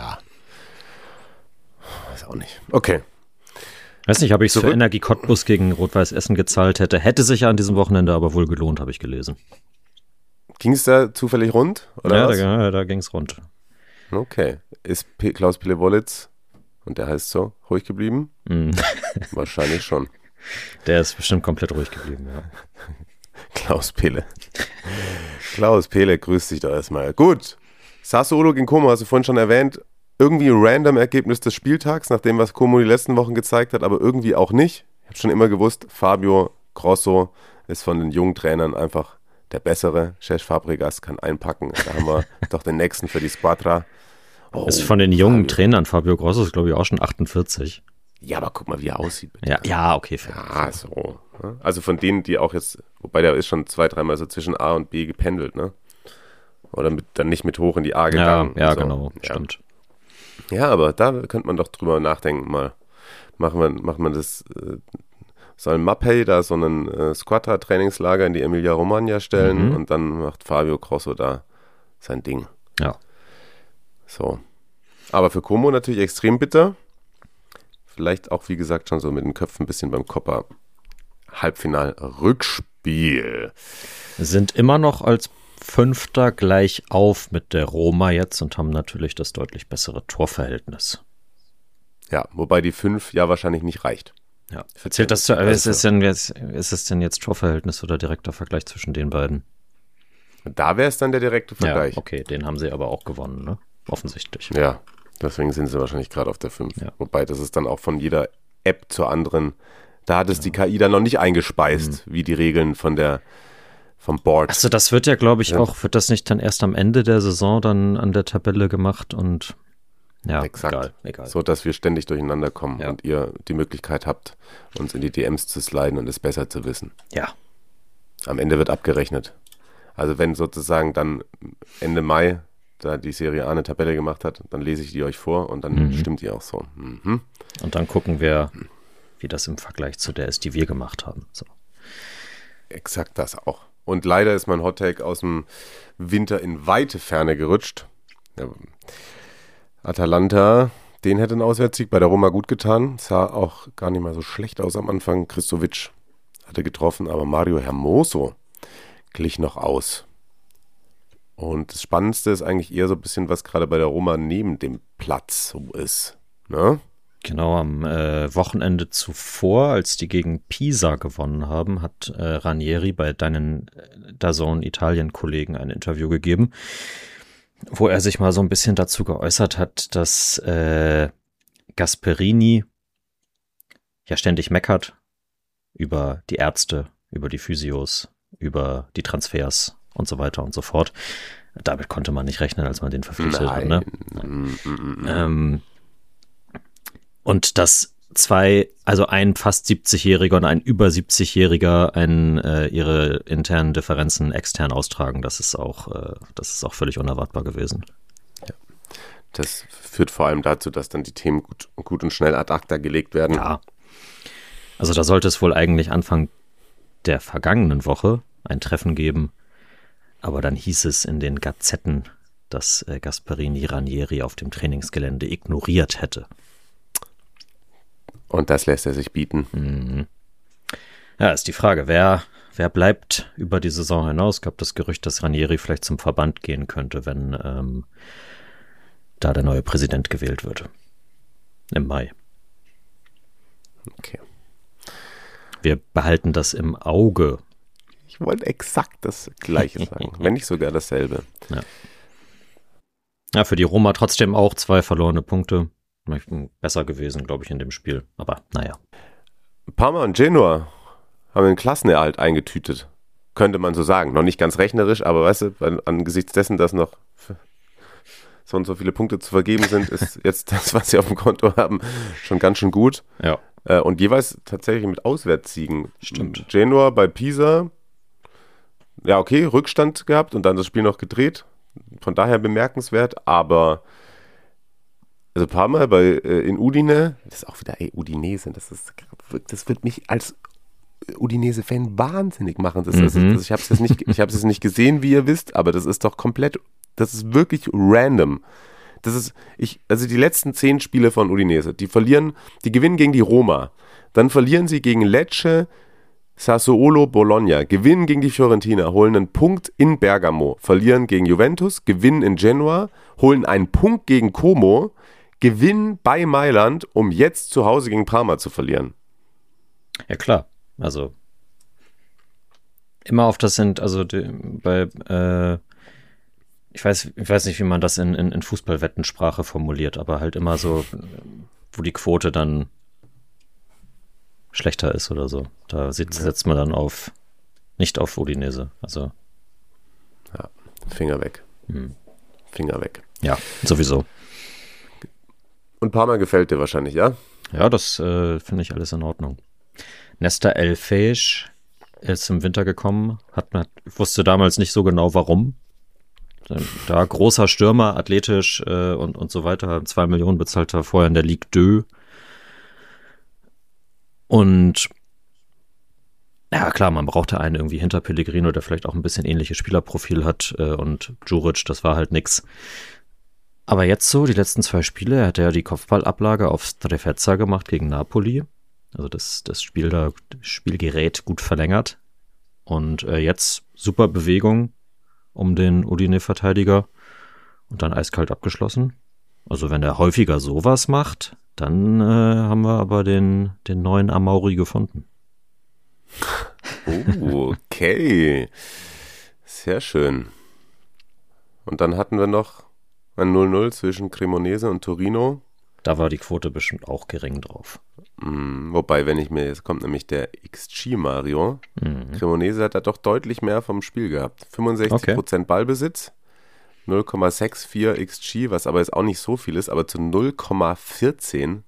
Weiß auch nicht. Okay. Weiß nicht, ob ich es für Energie Cottbus gegen Rot-Weiß Essen gezahlt hätte. Hätte sich ja an diesem Wochenende aber wohl gelohnt, habe ich gelesen. Ging es da zufällig rund? Oder ja, da ging es rund. Okay. Ist Klaus Pille-Wollitz, und der heißt so, ruhig geblieben? Wahrscheinlich schon. Der ist bestimmt komplett ruhig geblieben, ja. Klaus Pele. Klaus Pele, grüß dich doch erstmal. Gut. Sassuolo gegen Como, hast du vorhin schon erwähnt. Irgendwie ein random Ergebnis des Spieltags, nach dem, was Como die letzten Wochen gezeigt hat, aber irgendwie auch nicht. Ich habe schon immer gewusst, Fabio Grosso ist von den jungen Trainern einfach der Bessere. Cesc Fabregas kann einpacken. Da haben wir doch den nächsten für die Squadra. Ist von den jungen Trainern, Fabio Grosso ist, glaube ich, auch schon 48. Ja, aber guck mal, wie er aussieht. Bitte. Ja, okay. Fair. Ja, so. Also von denen, die auch jetzt, wobei der ist schon 2-3 Mal so zwischen A und B gependelt, ne? Oder dann nicht mit hoch in die A gegangen. Ja, so. genau, stimmt. Ja, aber da könnte man doch drüber nachdenken, mal. Macht man das, soll Mappei da so einen Squadra-Trainingslager in die Emilia-Romagna stellen und dann macht Fabio Grosso da sein Ding. Ja. So. Aber für Como natürlich extrem bitter. Vielleicht auch, wie gesagt, schon so mit den Köpfen ein bisschen beim Copa. Halbfinal-Rückspiel. Sind immer noch als Fünfter gleich auf mit der Roma jetzt und haben natürlich das deutlich bessere Torverhältnis. Ja, wobei die 5 ja wahrscheinlich nicht reicht. Ja. Erzählt das ist es denn jetzt Torverhältnis oder direkter Vergleich zwischen den beiden? Da wäre es dann der direkte Vergleich. Ja, okay, den haben sie aber auch gewonnen, ne? Offensichtlich. Ja, deswegen sind sie wahrscheinlich gerade auf der 5. Ja. Wobei, das ist dann auch von jeder App zur anderen, da hat es die KI dann noch nicht eingespeist, wie die Regeln vom Board. Also das wird ja, glaube ich, auch, wird das nicht dann erst am Ende der Saison dann an der Tabelle gemacht und ja, exakt. Egal. So, dass wir ständig durcheinander kommen und ihr die Möglichkeit habt, uns in die DMs zu sliden und es besser zu wissen. Ja. Am Ende wird abgerechnet. Also wenn sozusagen dann Ende Mai da die Serie A eine Tabelle gemacht hat, dann lese ich die euch vor und dann stimmt die auch so. Mhm. Und dann gucken wir, wie das im Vergleich zu der ist, die wir gemacht haben. So. Exakt das auch. Und leider ist mein Hottake aus dem Winter in weite Ferne gerutscht. Ja, Atalanta, den hätte ein Auswärtssieg bei der Roma gut getan. Sah auch gar nicht mal so schlecht aus am Anfang. Kristovic hatte getroffen, aber Mario Hermoso glich noch aus. Und das Spannendste ist eigentlich eher so ein bisschen, was gerade bei der Roma neben dem Platz so ist. Ne? Genau, am Wochenende zuvor, als die gegen Pisa gewonnen haben, hat Ranieri bei deinen DAZN Italien-Kollegen ein Interview gegeben, wo er sich mal so ein bisschen dazu geäußert hat, dass Gasperini ja ständig meckert über die Ärzte, über die Physios, über die Transfers und so weiter und so fort. Damit konnte man nicht rechnen, als man den verpflichtet hat. Ne? Und dass ein fast 70-Jähriger und ein über 70-Jähriger ihre internen Differenzen extern austragen, das ist auch völlig unerwartbar gewesen. Ja. Das führt vor allem dazu, dass dann die Themen gut und schnell ad acta gelegt werden. Ja. Also da sollte es wohl eigentlich Anfang der vergangenen Woche ein Treffen geben, aber dann hieß es in den Gazetten, dass Gasperini Ranieri auf dem Trainingsgelände ignoriert hätte. Und das lässt er sich bieten. Mhm. Ja, ist die Frage, wer bleibt über die Saison hinaus? Es gab das Gerücht, dass Ranieri vielleicht zum Verband gehen könnte, wenn da der neue Präsident gewählt wird. Im Mai. Okay. Wir behalten das im Auge. Ich wollte exakt das Gleiche sagen, wenn nicht sogar dasselbe. Ja, für die Roma trotzdem auch 2 verlorene Punkte. Besser gewesen, glaube ich, in dem Spiel. Aber naja. Parma und Genoa haben den Klassenerhalt eingetütet. Könnte man so sagen. Noch nicht ganz rechnerisch, aber weißt du, angesichts dessen, dass noch so und so viele Punkte zu vergeben sind, ist jetzt das, was sie auf dem Konto haben, schon ganz schön gut. Ja. Und jeweils tatsächlich mit Auswärtssiegen. Stimmt. Genoa bei Pisa, ja okay, Rückstand gehabt und dann das Spiel noch gedreht. Von daher bemerkenswert, aber also Parma in Udine, das ist auch wieder, Udinese, das wird mich als Udinese-Fan wahnsinnig machen. Ich habe es nicht gesehen, wie ihr wisst, aber das ist doch das ist wirklich random. Also die letzten 10 Spiele von Udinese, die gewinnen gegen die Roma, dann verlieren sie gegen Lecce, Sassuolo, Bologna, gewinnen gegen die Fiorentina, holen einen Punkt in Bergamo, verlieren gegen Juventus, gewinnen in Genua, holen einen Punkt gegen Como, gewinnen bei Mailand, um jetzt zu Hause gegen Parma zu verlieren. Ja klar, also immer auf das sind, also ich weiß nicht, wie man das in Fußballwettensprache formuliert, aber halt immer so, wo die Quote dann schlechter ist oder so. Da setzt man dann nicht auf Udinese. Also ja, Finger weg. Finger weg. Ja, sowieso. Und Parma gefällt dir wahrscheinlich, ja? Ja, das finde ich alles in Ordnung. Nesta El-Feisch ist im Winter gekommen, wusste damals nicht so genau, warum. Da großer Stürmer, athletisch und so weiter, 2 Millionen bezahlt er vorher in der Ligue 2. Und ja klar, man brauchte einen irgendwie hinter Pellegrino, der vielleicht auch ein bisschen ähnliches Spielerprofil hat und Djuric, das war halt nix. Aber jetzt so, die letzten 2 Spiele, hat er die Kopfballablage auf Strefezza gemacht gegen Napoli. Also das Spielgerät gut verlängert. Und jetzt super Bewegung um den Udine-Verteidiger und dann eiskalt abgeschlossen. Also wenn er häufiger sowas macht, dann haben wir aber den neuen Amauri gefunden. Oh, okay. Sehr schön. Und dann hatten wir noch ein 0-0 zwischen Cremonese und Torino. Da war die Quote bestimmt auch gering drauf. Wobei, jetzt kommt nämlich der XG Mario. Cremonese hat da doch deutlich mehr vom Spiel gehabt. 65% Ballbesitz, 0,64 XG, was aber jetzt auch nicht so viel ist, aber zu 0,14.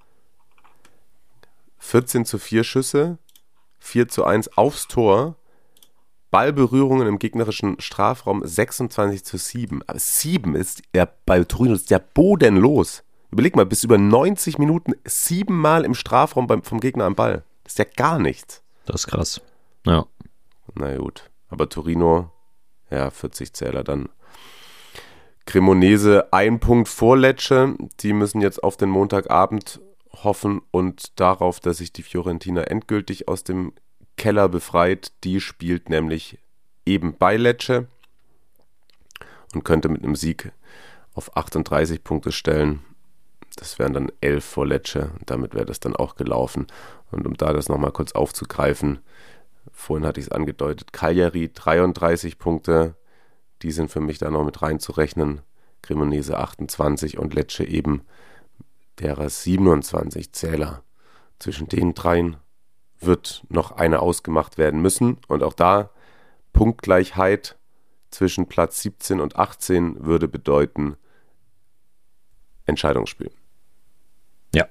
14:4 Schüsse, 4:1 aufs Tor, Ballberührungen im gegnerischen Strafraum 26:7. Aber 7 ist ja bei Torino ist ja bodenlos. Überleg mal, bis über 90 Minuten 7-mal im Strafraum vom Gegner am Ball. Das ist ja gar nichts. Das ist krass. Ja. Na gut. Aber Torino, ja, 40 Zähler dann Cremonese 1 Punkt vor Lecce. Die müssen jetzt auf den Montagabend hoffen und darauf, dass sich die Fiorentina endgültig aus dem Keller befreit. Die spielt nämlich eben bei Lecce und könnte mit einem Sieg auf 38 Punkte stellen. Das wären dann 11 vor Lecce und damit wäre das dann auch gelaufen. Und um da das nochmal kurz aufzugreifen, vorhin hatte ich es angedeutet, Cagliari 33 Punkte, die sind für mich da noch mit reinzurechnen. Cremonese 28 und Lecce eben derer 27 Zähler. Zwischen den dreien wird noch eine ausgemacht werden müssen. Und auch da Punktgleichheit zwischen Platz 17 und 18 würde bedeuten Entscheidungsspiel. Ja.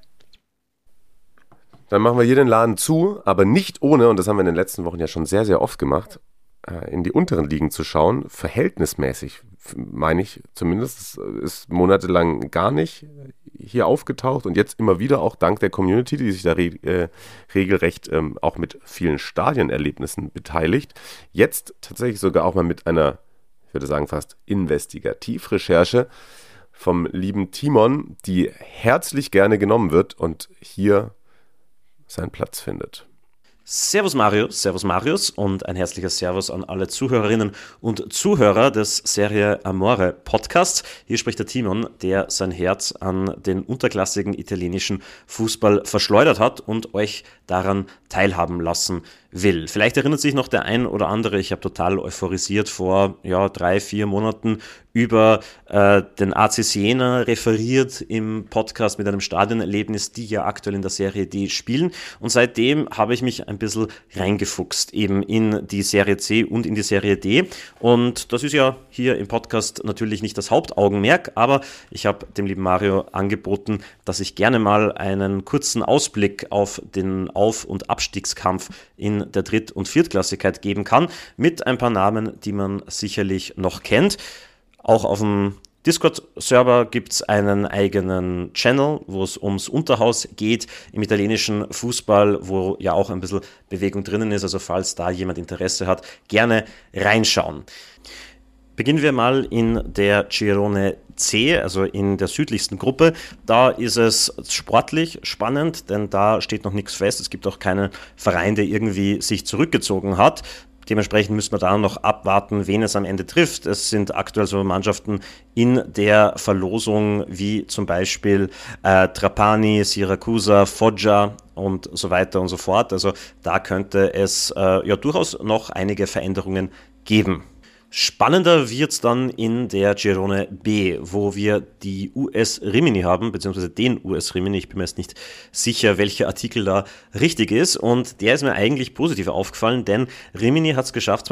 Dann machen wir hier den Laden zu, aber nicht ohne, und das haben wir in den letzten Wochen ja schon sehr, sehr oft gemacht, in die unteren Ligen zu schauen. Verhältnismäßig, meine ich zumindest, ist monatelang gar nicht hier aufgetaucht und jetzt immer wieder auch dank der Community, die sich da regelrecht auch mit vielen Stadionerlebnissen beteiligt. Jetzt tatsächlich sogar auch mal mit einer, ich würde sagen fast Investigativrecherche vom lieben Timon, die herzlich gerne genommen wird und hier seinen Platz findet. Servus Marius und ein herzliches Servus an alle Zuhörerinnen und Zuhörer des Serie Amore Podcasts. Hier spricht der Timon, der sein Herz an den unterklassigen italienischen Fußball verschleudert hat und euch daran teilhaben lassen will. Vielleicht erinnert sich noch der ein oder andere, ich habe total euphorisiert vor 3-4 Monaten über den AC Siena referiert im Podcast mit einem Stadionerlebnis, die ja aktuell in der Serie D spielen. Und seitdem habe ich mich ein bisschen reingefuchst eben in die Serie C und in die Serie D. Und das ist ja hier im Podcast natürlich nicht das Hauptaugenmerk, aber ich habe dem lieben Mario angeboten, dass ich gerne mal einen kurzen Ausblick auf den Auf- und Abstiegskampf in der Dritt- und Viertklassigkeit geben kann, mit ein paar Namen, die man sicherlich noch kennt. Auch auf dem Discord-Server gibt es einen eigenen Channel, wo es ums Unterhaus geht im italienischen Fußball, wo ja auch ein bisschen Bewegung drinnen ist. Also falls da jemand Interesse hat, gerne reinschauen. Beginnen wir mal in der Girone C, also in der südlichsten Gruppe. Da ist es sportlich spannend, denn da steht noch nichts fest. Es gibt auch keinen Verein, der irgendwie sich zurückgezogen hat. Dementsprechend müssen wir da noch abwarten, wen es am Ende trifft. Es sind aktuell so Mannschaften in der Verlosung wie zum Beispiel Trapani, Siracusa, Foggia und so weiter und so fort. Also da könnte es durchaus noch einige Veränderungen geben. Spannender wird es dann in der Girone B, wo wir die US Rimini haben, beziehungsweise den US Rimini. Ich bin mir jetzt nicht sicher, welcher Artikel da richtig ist. Und der ist mir eigentlich positiv aufgefallen, denn Rimini hat es geschafft,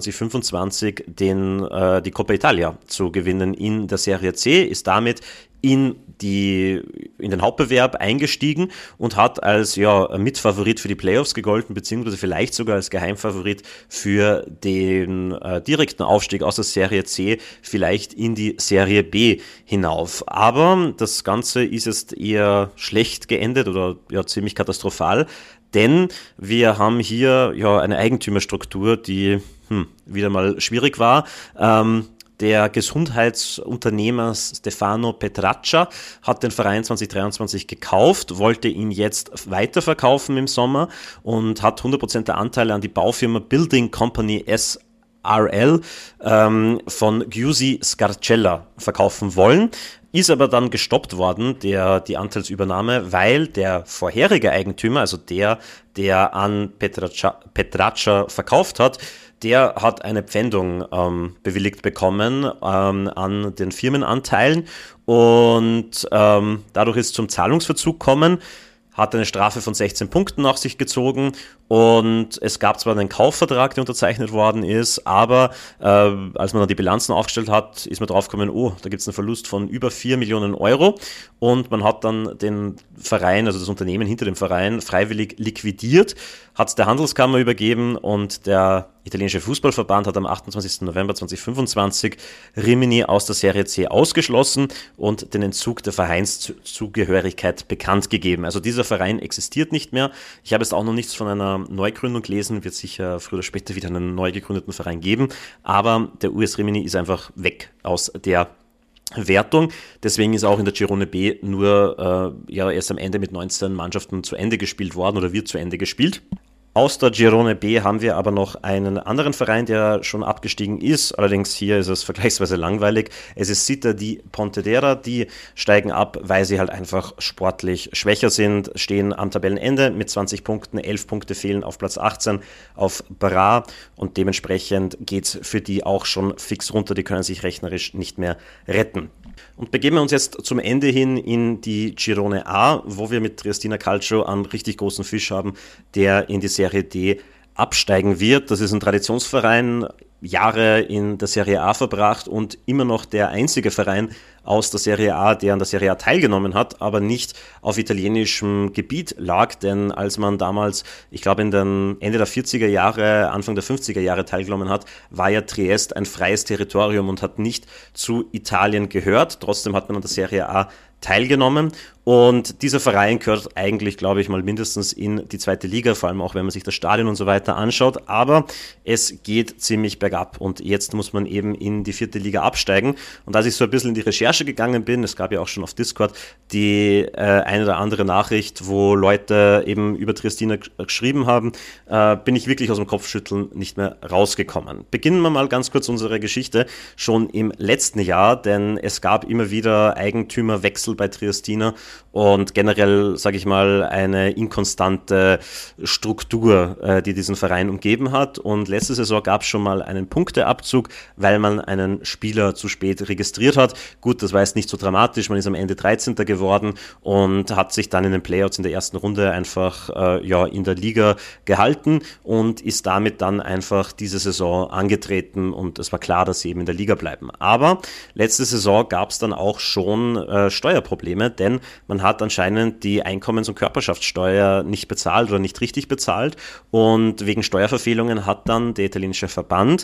2024-25 die Coppa Italia zu gewinnen in der Serie C, ist damit in den Hauptbewerb eingestiegen und hat als Mitfavorit für die Playoffs gegolten, beziehungsweise vielleicht sogar als Geheimfavorit für den direkten Aufstieg aus der Serie C, vielleicht in die Serie B hinauf. Aber das Ganze ist jetzt eher schlecht geendet oder ziemlich katastrophal, denn wir haben hier eine Eigentümerstruktur, die wieder mal schwierig war. Der Gesundheitsunternehmer Stefano Petraccia hat den Verein 2023 gekauft, wollte ihn jetzt weiterverkaufen im Sommer und hat 100% der Anteile an die Baufirma Building Company SRL von Giusy Scarcella verkaufen wollen. Ist aber dann gestoppt worden, die Anteilsübernahme, weil der vorherige Eigentümer, also der an Petraccia verkauft hat, der hat eine Pfändung bewilligt bekommen an den Firmenanteilen und dadurch ist es zum Zahlungsverzug gekommen, hat eine Strafe von 16 Punkten nach sich gezogen und es gab zwar einen Kaufvertrag, der unterzeichnet worden ist, aber als man dann die Bilanzen aufgestellt hat, ist man draufgekommen, da gibt es einen Verlust von über 4 Millionen Euro und man hat dann den Verein, also das Unternehmen hinter dem Verein, freiwillig liquidiert, hat es der Handelskammer übergeben und der italienische Fußballverband hat am 28. November 2025 Rimini aus der Serie C ausgeschlossen und den Entzug der Vereinszugehörigkeit bekannt gegeben. Also dieser Verein existiert nicht mehr. Ich habe jetzt auch noch nichts von einer Neugründung gelesen, wird sicher früher oder später wieder einen neu gegründeten Verein geben, aber der US Rimini ist einfach weg aus der Wertung. Deswegen ist auch in der Girone B nur erst am Ende mit 19 Mannschaften zu Ende gespielt worden oder wird zu Ende gespielt. Aus der Girone B haben wir aber noch einen anderen Verein, der schon abgestiegen ist. Allerdings hier ist es vergleichsweise langweilig. Es ist Città di Pontedera. Die steigen ab, weil sie halt einfach sportlich schwächer sind, stehen am Tabellenende mit 20 Punkten. 11 Punkte fehlen auf Platz 18 auf Bra und dementsprechend geht es für die auch schon fix runter. Die können sich rechnerisch nicht mehr retten. Und begeben wir uns jetzt zum Ende hin in die Girone A, wo wir mit Triestina Calcio einen richtig großen Fisch haben, der in die Serie D absteigen wird. Das ist ein Traditionsverein, Jahre in der Serie A verbracht und immer noch der einzige Verein aus der Serie A, der an der Serie A teilgenommen hat, aber nicht auf italienischem Gebiet lag, denn als man damals, ich glaube in den Ende der 40er Jahre, Anfang der 50er Jahre teilgenommen hat, war ja Triest ein freies Territorium und hat nicht zu Italien gehört. Trotzdem hat man an der Serie A teilgenommen und dieser Verein gehört eigentlich, glaube ich, mal mindestens in die zweite Liga, vor allem auch, wenn man sich das Stadion und so weiter anschaut, aber es geht ziemlich bergab und jetzt muss man eben in die 4. Liga absteigen und als ich so ein bisschen in die Recherche gegangen bin, es gab ja auch schon auf Discord die eine oder andere Nachricht, wo Leute eben über Triestina geschrieben haben, bin ich wirklich aus dem Kopfschütteln nicht mehr rausgekommen. Beginnen wir mal ganz kurz unsere Geschichte schon im letzten Jahr, denn es gab immer wieder Eigentümerwechsel bei Triestina und generell, sage ich mal, eine inkonstante Struktur, die diesen Verein umgeben hat. Und letzte Saison gab es schon mal einen Punkteabzug, weil man einen Spieler zu spät registriert hat. Gut, das war jetzt nicht so dramatisch, man ist am Ende 13. geworden und hat sich dann in den Playouts in der ersten Runde einfach in der Liga gehalten und ist damit dann einfach diese Saison angetreten und es war klar, dass sie eben in der Liga bleiben. Aber letzte Saison gab es dann auch schon Steuerprobleme, denn man hat anscheinend die Einkommens- und Körperschaftssteuer nicht bezahlt oder nicht richtig bezahlt und wegen Steuerverfehlungen hat dann der italienische Verband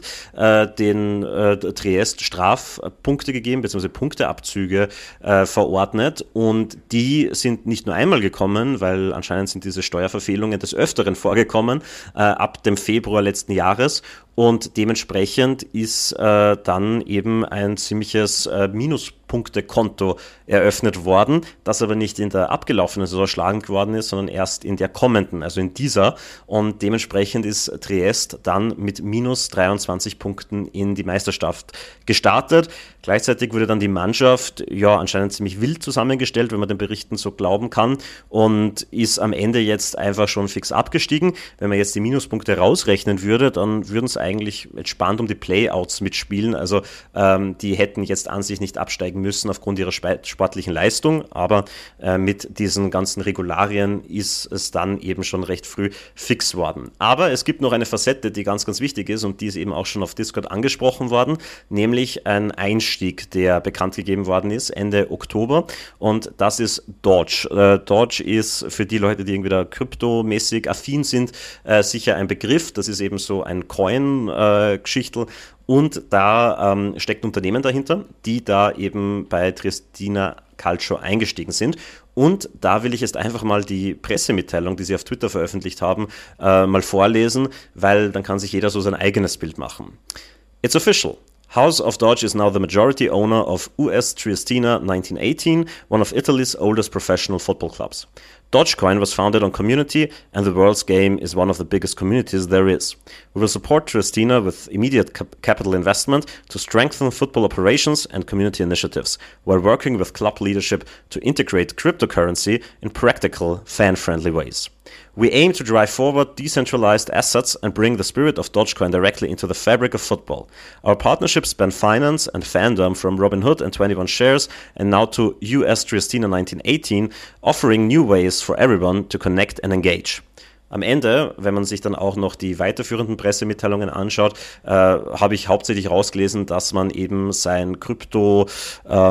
den Triest Strafpunkte gegeben, beziehungsweise Punkteabzüge verordnet und die sind nicht nur einmal gekommen, weil anscheinend sind diese Steuerverfehlungen des Öfteren vorgekommen, ab dem Februar letzten Jahres und dementsprechend ist dann eben ein ziemliches Minuspunktekonto eröffnet worden, das aber nicht in der abgelaufenen Saison schlagend geworden ist, sondern erst in der kommenden, also in dieser. Und dementsprechend ist Triest dann mit minus 23 Punkten in die Meisterschaft gestartet. Gleichzeitig wurde dann die Mannschaft anscheinend ziemlich wild zusammengestellt, wenn man den Berichten so glauben kann, und ist am Ende jetzt einfach schon fix abgestiegen. Wenn man jetzt die Minuspunkte rausrechnen würde, dann würden es eigentlich entspannt um die Playouts mitspielen. Also die hätten jetzt an sich nicht absteigen müssen aufgrund ihrer sportlichen Leistung, aber mit diesen ganzen Regularien ist es dann eben schon recht früh fix worden. Aber es gibt noch eine Facette, die ganz, ganz wichtig ist und die ist eben auch schon auf Discord angesprochen worden, nämlich ein Einstieg, der bekannt gegeben worden ist Ende Oktober und das ist Doge. Doge ist für die Leute, die irgendwie da kryptomäßig affin sind, sicher ein Begriff. Das ist eben so ein Coin-Geschichtel. Und da steckt Unternehmen dahinter, die da eben bei Triestina Calcio eingestiegen sind. Und da will ich jetzt einfach mal die Pressemitteilung, die sie auf Twitter veröffentlicht haben, mal vorlesen, weil dann kann sich jeder so sein eigenes Bild machen. It's official. House of Doge is now the majority owner of US Triestina 1918, one of Italy's oldest professional football clubs. Dogecoin was founded on community, and the world's game is one of the biggest communities there is. We will support Triestina with immediate capital investment to strengthen football operations and community initiatives, while working with club leadership to integrate cryptocurrency in practical, fan-friendly ways. We aim to drive forward decentralized assets and bring the spirit of Dogecoin directly into the fabric of football. Our partnerships span finance and fandom from Robinhood and 21 Shares and now to US Triestina 1918, offering new ways for everyone to connect and engage. Am Ende, wenn man sich dann auch noch die weiterführenden Pressemitteilungen anschaut, habe ich hauptsächlich rausgelesen, dass man eben sein Krypto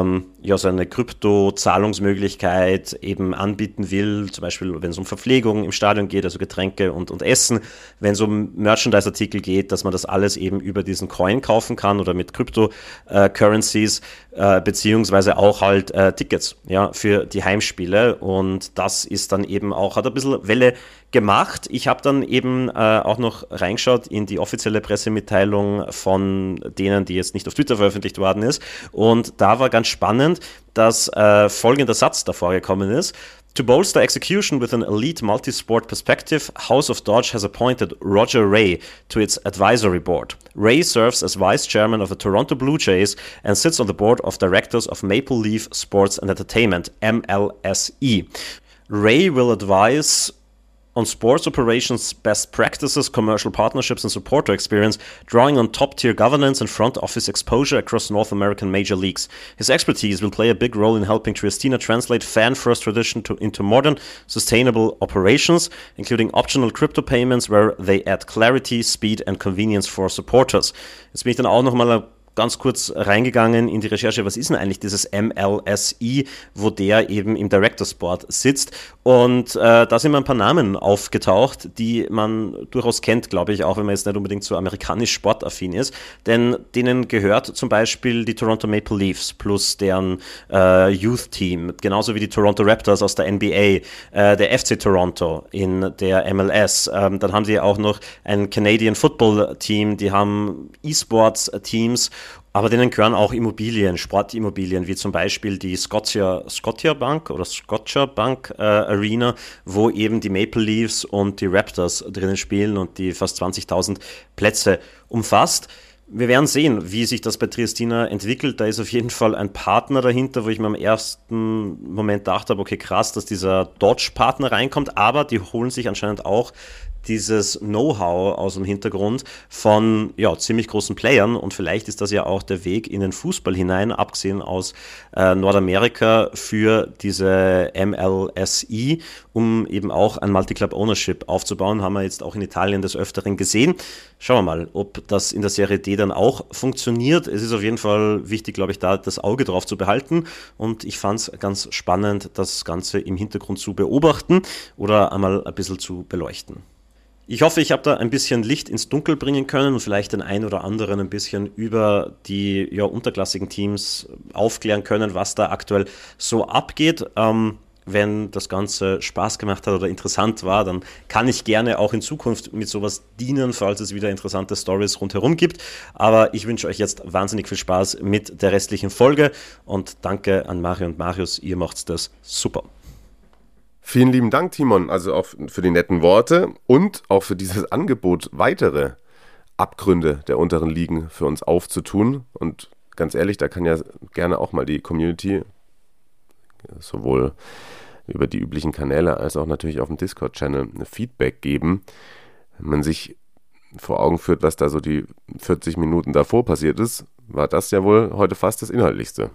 so eine Krypto-Zahlungsmöglichkeit eben anbieten will, zum Beispiel wenn es um Verpflegung im Stadion geht, also Getränke und Essen, wenn es um Merchandise-Artikel geht, dass man das alles eben über diesen Coin kaufen kann oder mit Crypto-Currencies, beziehungsweise auch halt Tickets, ja, für die Heimspiele, und das ist dann eben auch, hat ein bisschen Welle gemacht. Ich habe dann eben auch noch reingeschaut in die offizielle Pressemitteilung von denen, die jetzt nicht auf Twitter veröffentlicht worden ist, und da war ganz spannend, dass folgender Satz davor gekommen ist: To bolster execution with an elite multi-sport perspective, House of Dodge has appointed Roger Ray to its advisory board. Ray serves as vice chairman of the Toronto Blue Jays and sits on the board of directors of Maple Leaf Sports and Entertainment, MLSE. Ray will advise on sports operations, best practices, commercial partnerships and supporter experience, drawing on top-tier governance and front office exposure across North American major leagues. His expertise will play a big role in helping Triestina translate fan-first tradition into modern, sustainable operations, including optional crypto payments where they add clarity, speed and convenience for supporters. Jetzt bin ich dann auch nochmal ganz kurz reingegangen in die Recherche, was ist denn eigentlich dieses MLSE, wo der eben im Director's Board sitzt, und da sind mir ein paar Namen aufgetaucht, die man durchaus kennt, glaube ich, auch wenn man jetzt nicht unbedingt so amerikanisch sportaffin ist, denn denen gehört zum Beispiel die Toronto Maple Leafs plus deren Youth-Team, genauso wie die Toronto Raptors aus der NBA, der FC Toronto in der MLS, dann haben sie auch noch ein Canadian Football Team, die haben E-Sports-Teams, aber denen gehören auch Immobilien, Sportimmobilien, wie zum Beispiel die Scotiabank Arena, wo eben die Maple Leafs und die Raptors drinnen spielen und die fast 20.000 Plätze umfasst. Wir werden sehen, wie sich das bei Triestina entwickelt. Da ist auf jeden Fall ein Partner dahinter, wo ich mir im ersten Moment dachte, okay, krass, dass dieser Dodge-Partner reinkommt, aber die holen sich anscheinend auch dieses Know-how aus dem Hintergrund von ziemlich großen Playern, und vielleicht ist das ja auch der Weg in den Fußball hinein, abgesehen aus Nordamerika, für diese MLSE, um eben auch ein Multi-Club-Ownership aufzubauen. Haben wir jetzt auch in Italien des Öfteren gesehen. Schauen wir mal, ob das in der Serie D dann auch funktioniert. Es ist auf jeden Fall wichtig, glaube ich, da das Auge drauf zu behalten, und ich fand es ganz spannend, das Ganze im Hintergrund zu beobachten oder einmal ein bisschen zu beleuchten. Ich hoffe, ich habe da ein bisschen Licht ins Dunkel bringen können und vielleicht den einen oder anderen ein bisschen über die unterklassigen Teams aufklären können, was da aktuell so abgeht. Wenn das Ganze Spaß gemacht hat oder interessant war, dann kann ich gerne auch in Zukunft mit sowas dienen, falls es wieder interessante Stories rundherum gibt. Aber ich wünsche euch jetzt wahnsinnig viel Spaß mit der restlichen Folge und danke an Mario und Marius, ihr macht das super. Vielen lieben Dank, Timon, also auch für die netten Worte und auch für dieses Angebot, weitere Abgründe der unteren Ligen für uns aufzutun. Und ganz ehrlich, da kann ja gerne auch mal die Community sowohl über die üblichen Kanäle als auch natürlich auf dem Discord-Channel Feedback geben. Wenn man sich vor Augen führt, was da so die 40 Minuten davor passiert ist, war das ja wohl heute fast das Inhaltlichste.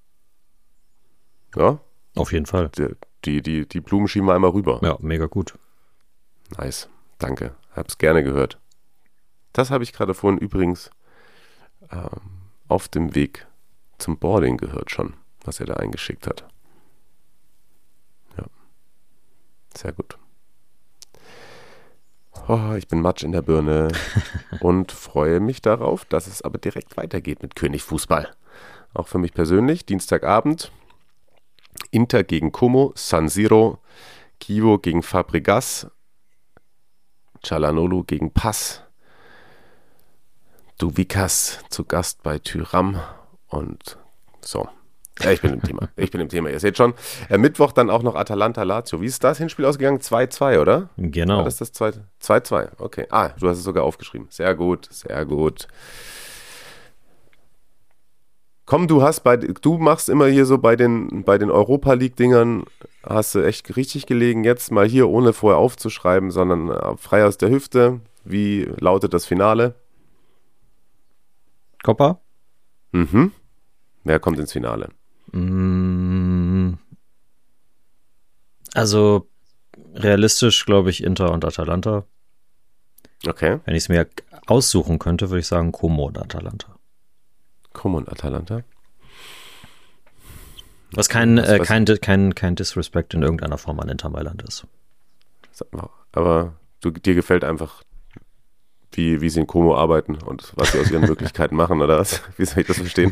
Ja? Auf jeden Fall. Die Blumen schieben wir einmal rüber. Ja, mega gut. Nice, danke. Hab's gerne gehört. Das habe ich gerade vorhin übrigens auf dem Weg zum Boarding gehört schon, was er da eingeschickt hat. Ja, sehr gut. Oh, ich bin Matsch in der Birne und freue mich darauf, dass es aber direkt weitergeht mit König Fußball. Auch für mich persönlich, Dienstagabend, Inter gegen Como, San Siro, Chievo gegen Fabregas, Çalhanoğlu gegen Pass, Douvikas zu Gast bei Thuram und so. Ja, ich bin im Thema. Ihr seht schon. Mittwoch dann auch noch Atalanta-Lazio. Wie ist das Hinspiel ausgegangen? 2-2, oder? Genau. War das 2-2? Okay. Du hast es sogar aufgeschrieben. Sehr gut, sehr gut. Komm, du machst immer hier so bei den Europa-League-Dingern, hast du echt richtig gelegen, jetzt mal hier, ohne vorher aufzuschreiben, sondern frei aus der Hüfte. Wie lautet das Finale? Coppa? Mhm. Wer kommt ins Finale? Also realistisch glaube ich Inter und Atalanta. Okay. Wenn ich es mir aussuchen könnte, würde ich sagen Como und Atalanta. Como und Atalanta. Was kein Disrespect in irgendeiner Form an Inter Mailand ist. Aber dir gefällt einfach, wie sie in Como arbeiten und was sie aus ihren Möglichkeiten machen, oder was? Wie soll ich das verstehen?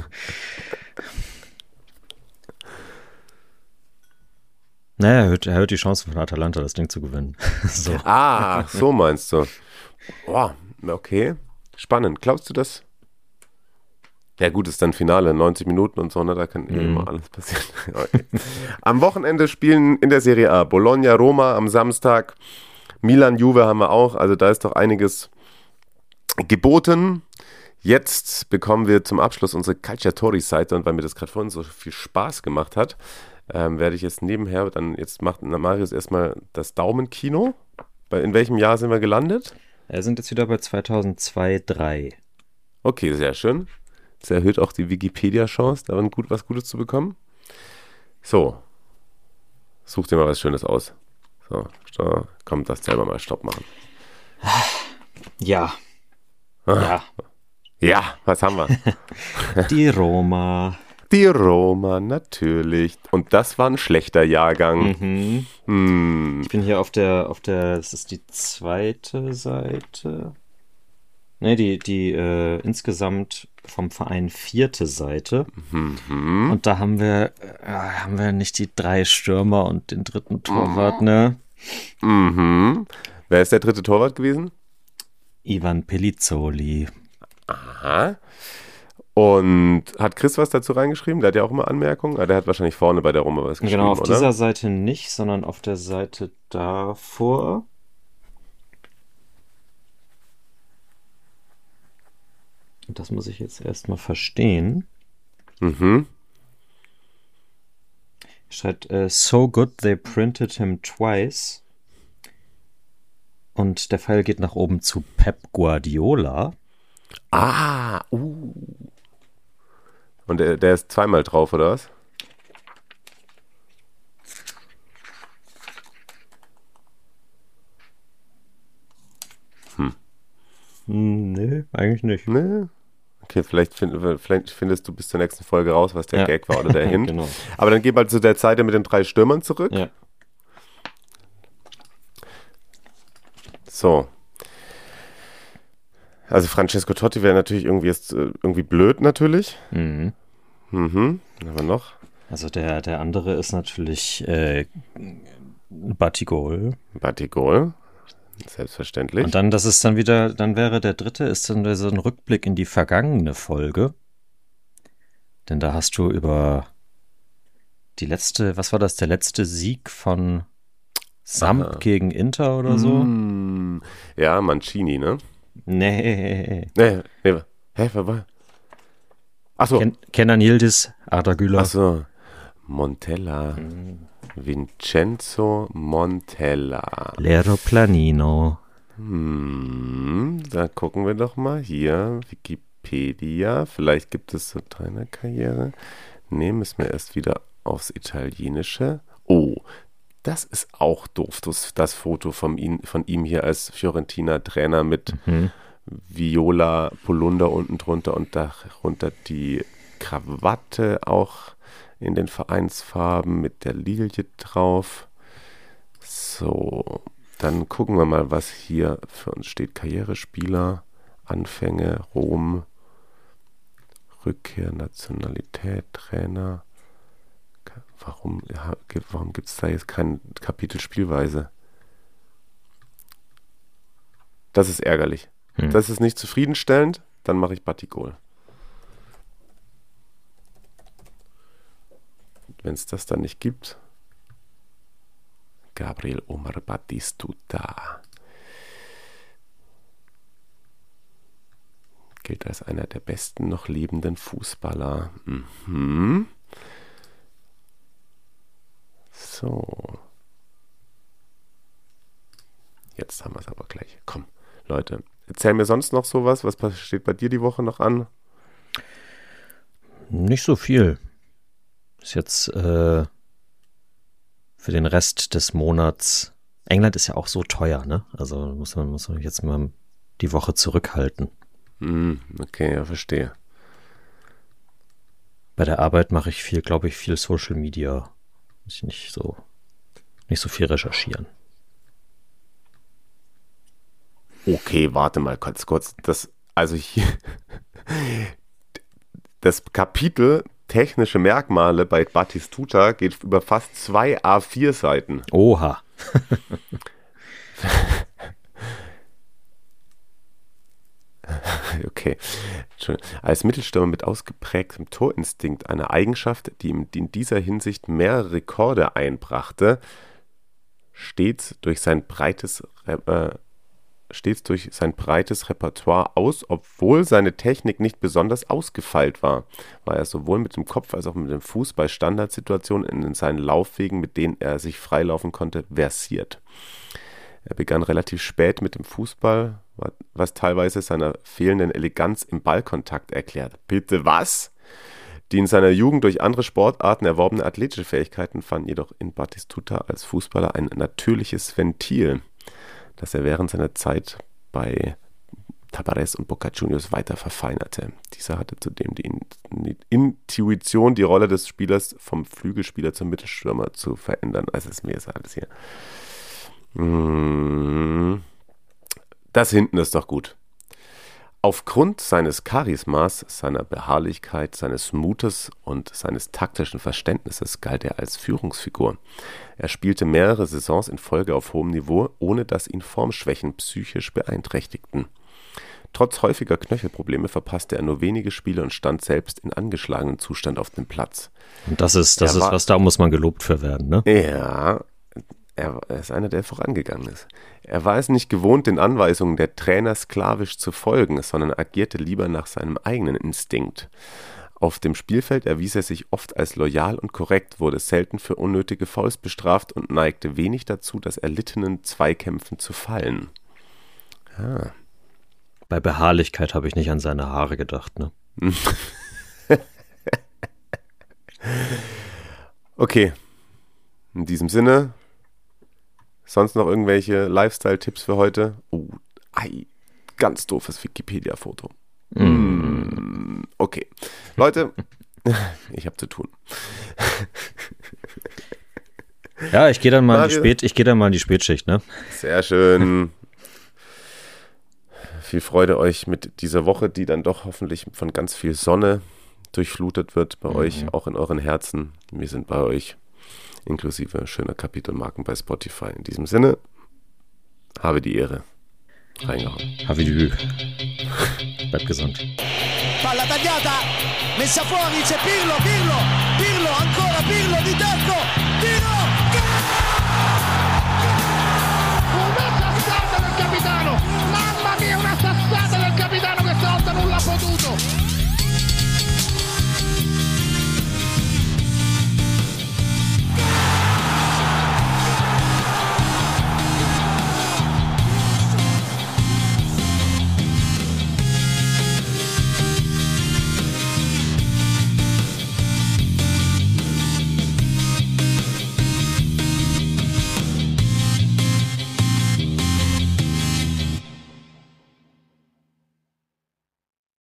Naja, er erhöht die Chancen von Atalanta, das Ding zu gewinnen. So. Ah, so meinst du. Boah, okay. Spannend. Glaubst du das? Ja gut, ist dann Finale, 90 Minuten und so, ne? Da kann immer alles passieren. Okay. Am Wochenende spielen in der Serie A Bologna, Roma am Samstag. Milan, Juve haben wir auch. Also da ist doch einiges geboten. Jetzt bekommen wir zum Abschluss unsere Calciatori-Seite und weil mir das gerade vorhin so viel Spaß gemacht hat, werde ich jetzt nebenher, jetzt macht Marius erstmal das Daumenkino. In welchem Jahr sind wir gelandet? Wir sind jetzt wieder bei 2002/3. Okay, sehr schön. Das erhöht auch die Wikipedia-Chance, da was Gutes zu bekommen. So, such dir mal was Schönes aus. So, komm, das selber mal Stopp machen. Ja. Ja. Ja, was haben wir? Die Roma. Die Roma, natürlich. Und das war ein schlechter Jahrgang. Ich bin hier auf der, das ist die zweite Seite. Ne, die insgesamt vom Verein 4. Seite. Und da haben wir nicht die 3 Stürmer und den 3. Torwart, ne? Wer ist der 3. Torwart gewesen? Ivan Pellizzoli. Aha. Und hat Chris was dazu reingeschrieben? Der hat ja auch immer Anmerkungen. Der hat wahrscheinlich vorne bei der Roma was geschrieben, genau, auf oder? dieser Seite nicht, sondern auf der Seite davor. Und das muss ich jetzt erstmal verstehen. Steht, so good they printed him twice. Und der Pfeil geht nach oben zu Pep Guardiola. Und der ist zweimal drauf, oder was? Nee, eigentlich nicht. Nee. Okay, vielleicht findest du bis zur nächsten Folge raus, was der Gag war oder der Hint. Genau. Aber dann geh mal zu der Zeit mit den 3 Stürmern zurück. Ja. So. Also Francesco Totti wäre natürlich irgendwie blöd natürlich. Aber noch? Also der andere ist natürlich Batigol. Selbstverständlich. Und dann, dann wäre der 3. ist dann so ein Rückblick in die vergangene Folge. Denn da hast du über die letzte, was war das, der letzte Sieg von Samp gegen Inter oder so? Ja, Mancini, ne? Nee. Nee. Hä, wer war? Achso. Kenan Yildiz, Arda Güler. Achso. Montella. Vincenzo Montella. Lero Planino. Da gucken wir doch mal hier. Wikipedia. Vielleicht gibt es so Trainerkarriere. Nee, müssen wir erst wieder aufs Italienische. Oh, das ist auch doof. Das Foto von ihm hier als Fiorentina-Trainer mit Viola Polunder unten drunter und darunter die Krawatte auch in den Vereinsfarben mit der Lilie drauf. So, dann gucken wir mal, was hier für uns steht. Karrierespieler, Anfänge, Rom, Rückkehr, Nationalität, Trainer. Warum gibt es da jetzt kein Kapitel Spielweise? Das ist ärgerlich. Das ist nicht zufriedenstellend. Dann mache ich Batigol. Wenn es das dann nicht gibt. Gabriel Omar Batistuta. Gilt als einer der besten noch lebenden Fußballer. So. Jetzt haben wir es aber gleich. Komm, Leute. Erzähl mir sonst noch sowas. Was steht bei dir die Woche noch an? Nicht so viel. Ist jetzt für den Rest des Monats. England ist ja auch so teuer, ne? Also muss man jetzt mal die Woche zurückhalten. Okay, ja, verstehe. Bei der Arbeit mache ich viel Social Media. Muss ich nicht so viel recherchieren. Okay, warte mal kurz. Das Kapitel technische Merkmale bei Batistuta geht über fast 2 A4-Seiten. Oha. Okay. Als Mittelstürmer mit ausgeprägtem Torinstinkt, eine Eigenschaft, die ihm in dieser Hinsicht mehrere Rekorde einbrachte, stets durch sein breites Repertoire aus, obwohl seine Technik nicht besonders ausgefeilt war er sowohl mit dem Kopf als auch mit dem Fuß bei Standardsituationen in seinen Laufwegen, mit denen er sich freilaufen konnte, versiert. Er begann relativ spät mit dem Fußball, was teilweise seiner fehlenden Eleganz im Ballkontakt erklärt. Bitte was? Die in seiner Jugend durch andere Sportarten erworbene athletische Fähigkeiten fanden jedoch in Batistuta als Fußballer ein natürliches Ventil, das er während seiner Zeit bei Tabarés und Boca Juniors weiter verfeinerte. Dieser hatte zudem die Intuition, die Rolle des Spielers vom Flügelspieler zum Mittelstürmer zu verändern. Also ist mir jetzt alles hier. Das hinten ist doch gut. Aufgrund seines Charismas, seiner Beharrlichkeit, seines Mutes und seines taktischen Verständnisses galt er als Führungsfigur. Er spielte mehrere Saisons in Folge auf hohem Niveau, ohne dass ihn Formschwächen psychisch beeinträchtigten. Trotz häufiger Knöchelprobleme verpasste er nur wenige Spiele und stand selbst in angeschlagenem Zustand auf dem Platz. Und das ist was, da muss man gelobt für werden, ne? Ja, er ist einer, der vorangegangen ist. Er war es nicht gewohnt, den Anweisungen der Trainer sklavisch zu folgen, sondern agierte lieber nach seinem eigenen Instinkt. Auf dem Spielfeld erwies er sich oft als loyal und korrekt, wurde selten für unnötige Fouls bestraft und neigte wenig dazu, das erlittenen Zweikämpfen zu fallen. Ah. Bei Beharrlichkeit habe ich nicht an seine Haare gedacht, ne? Okay. In diesem Sinne, sonst noch irgendwelche Lifestyle-Tipps für heute? Ganz doofes Wikipedia-Foto. Okay. Leute, ich habe zu tun. Ja, ich gehe dann mal in die Spätschicht, ne? Sehr schön. Viel Freude euch mit dieser Woche, die dann doch hoffentlich von ganz viel Sonne durchflutet wird bei euch, auch in euren Herzen. Wir sind bei euch, inklusive schöner Kapitelmarken bei Spotify. In diesem Sinne, habe die Ehre. Reingehauen. Habe die Mühe. Bleibt gesund. Palla tagliata, messa fuori, c'è Pirlo, ancora Pirlo di testa.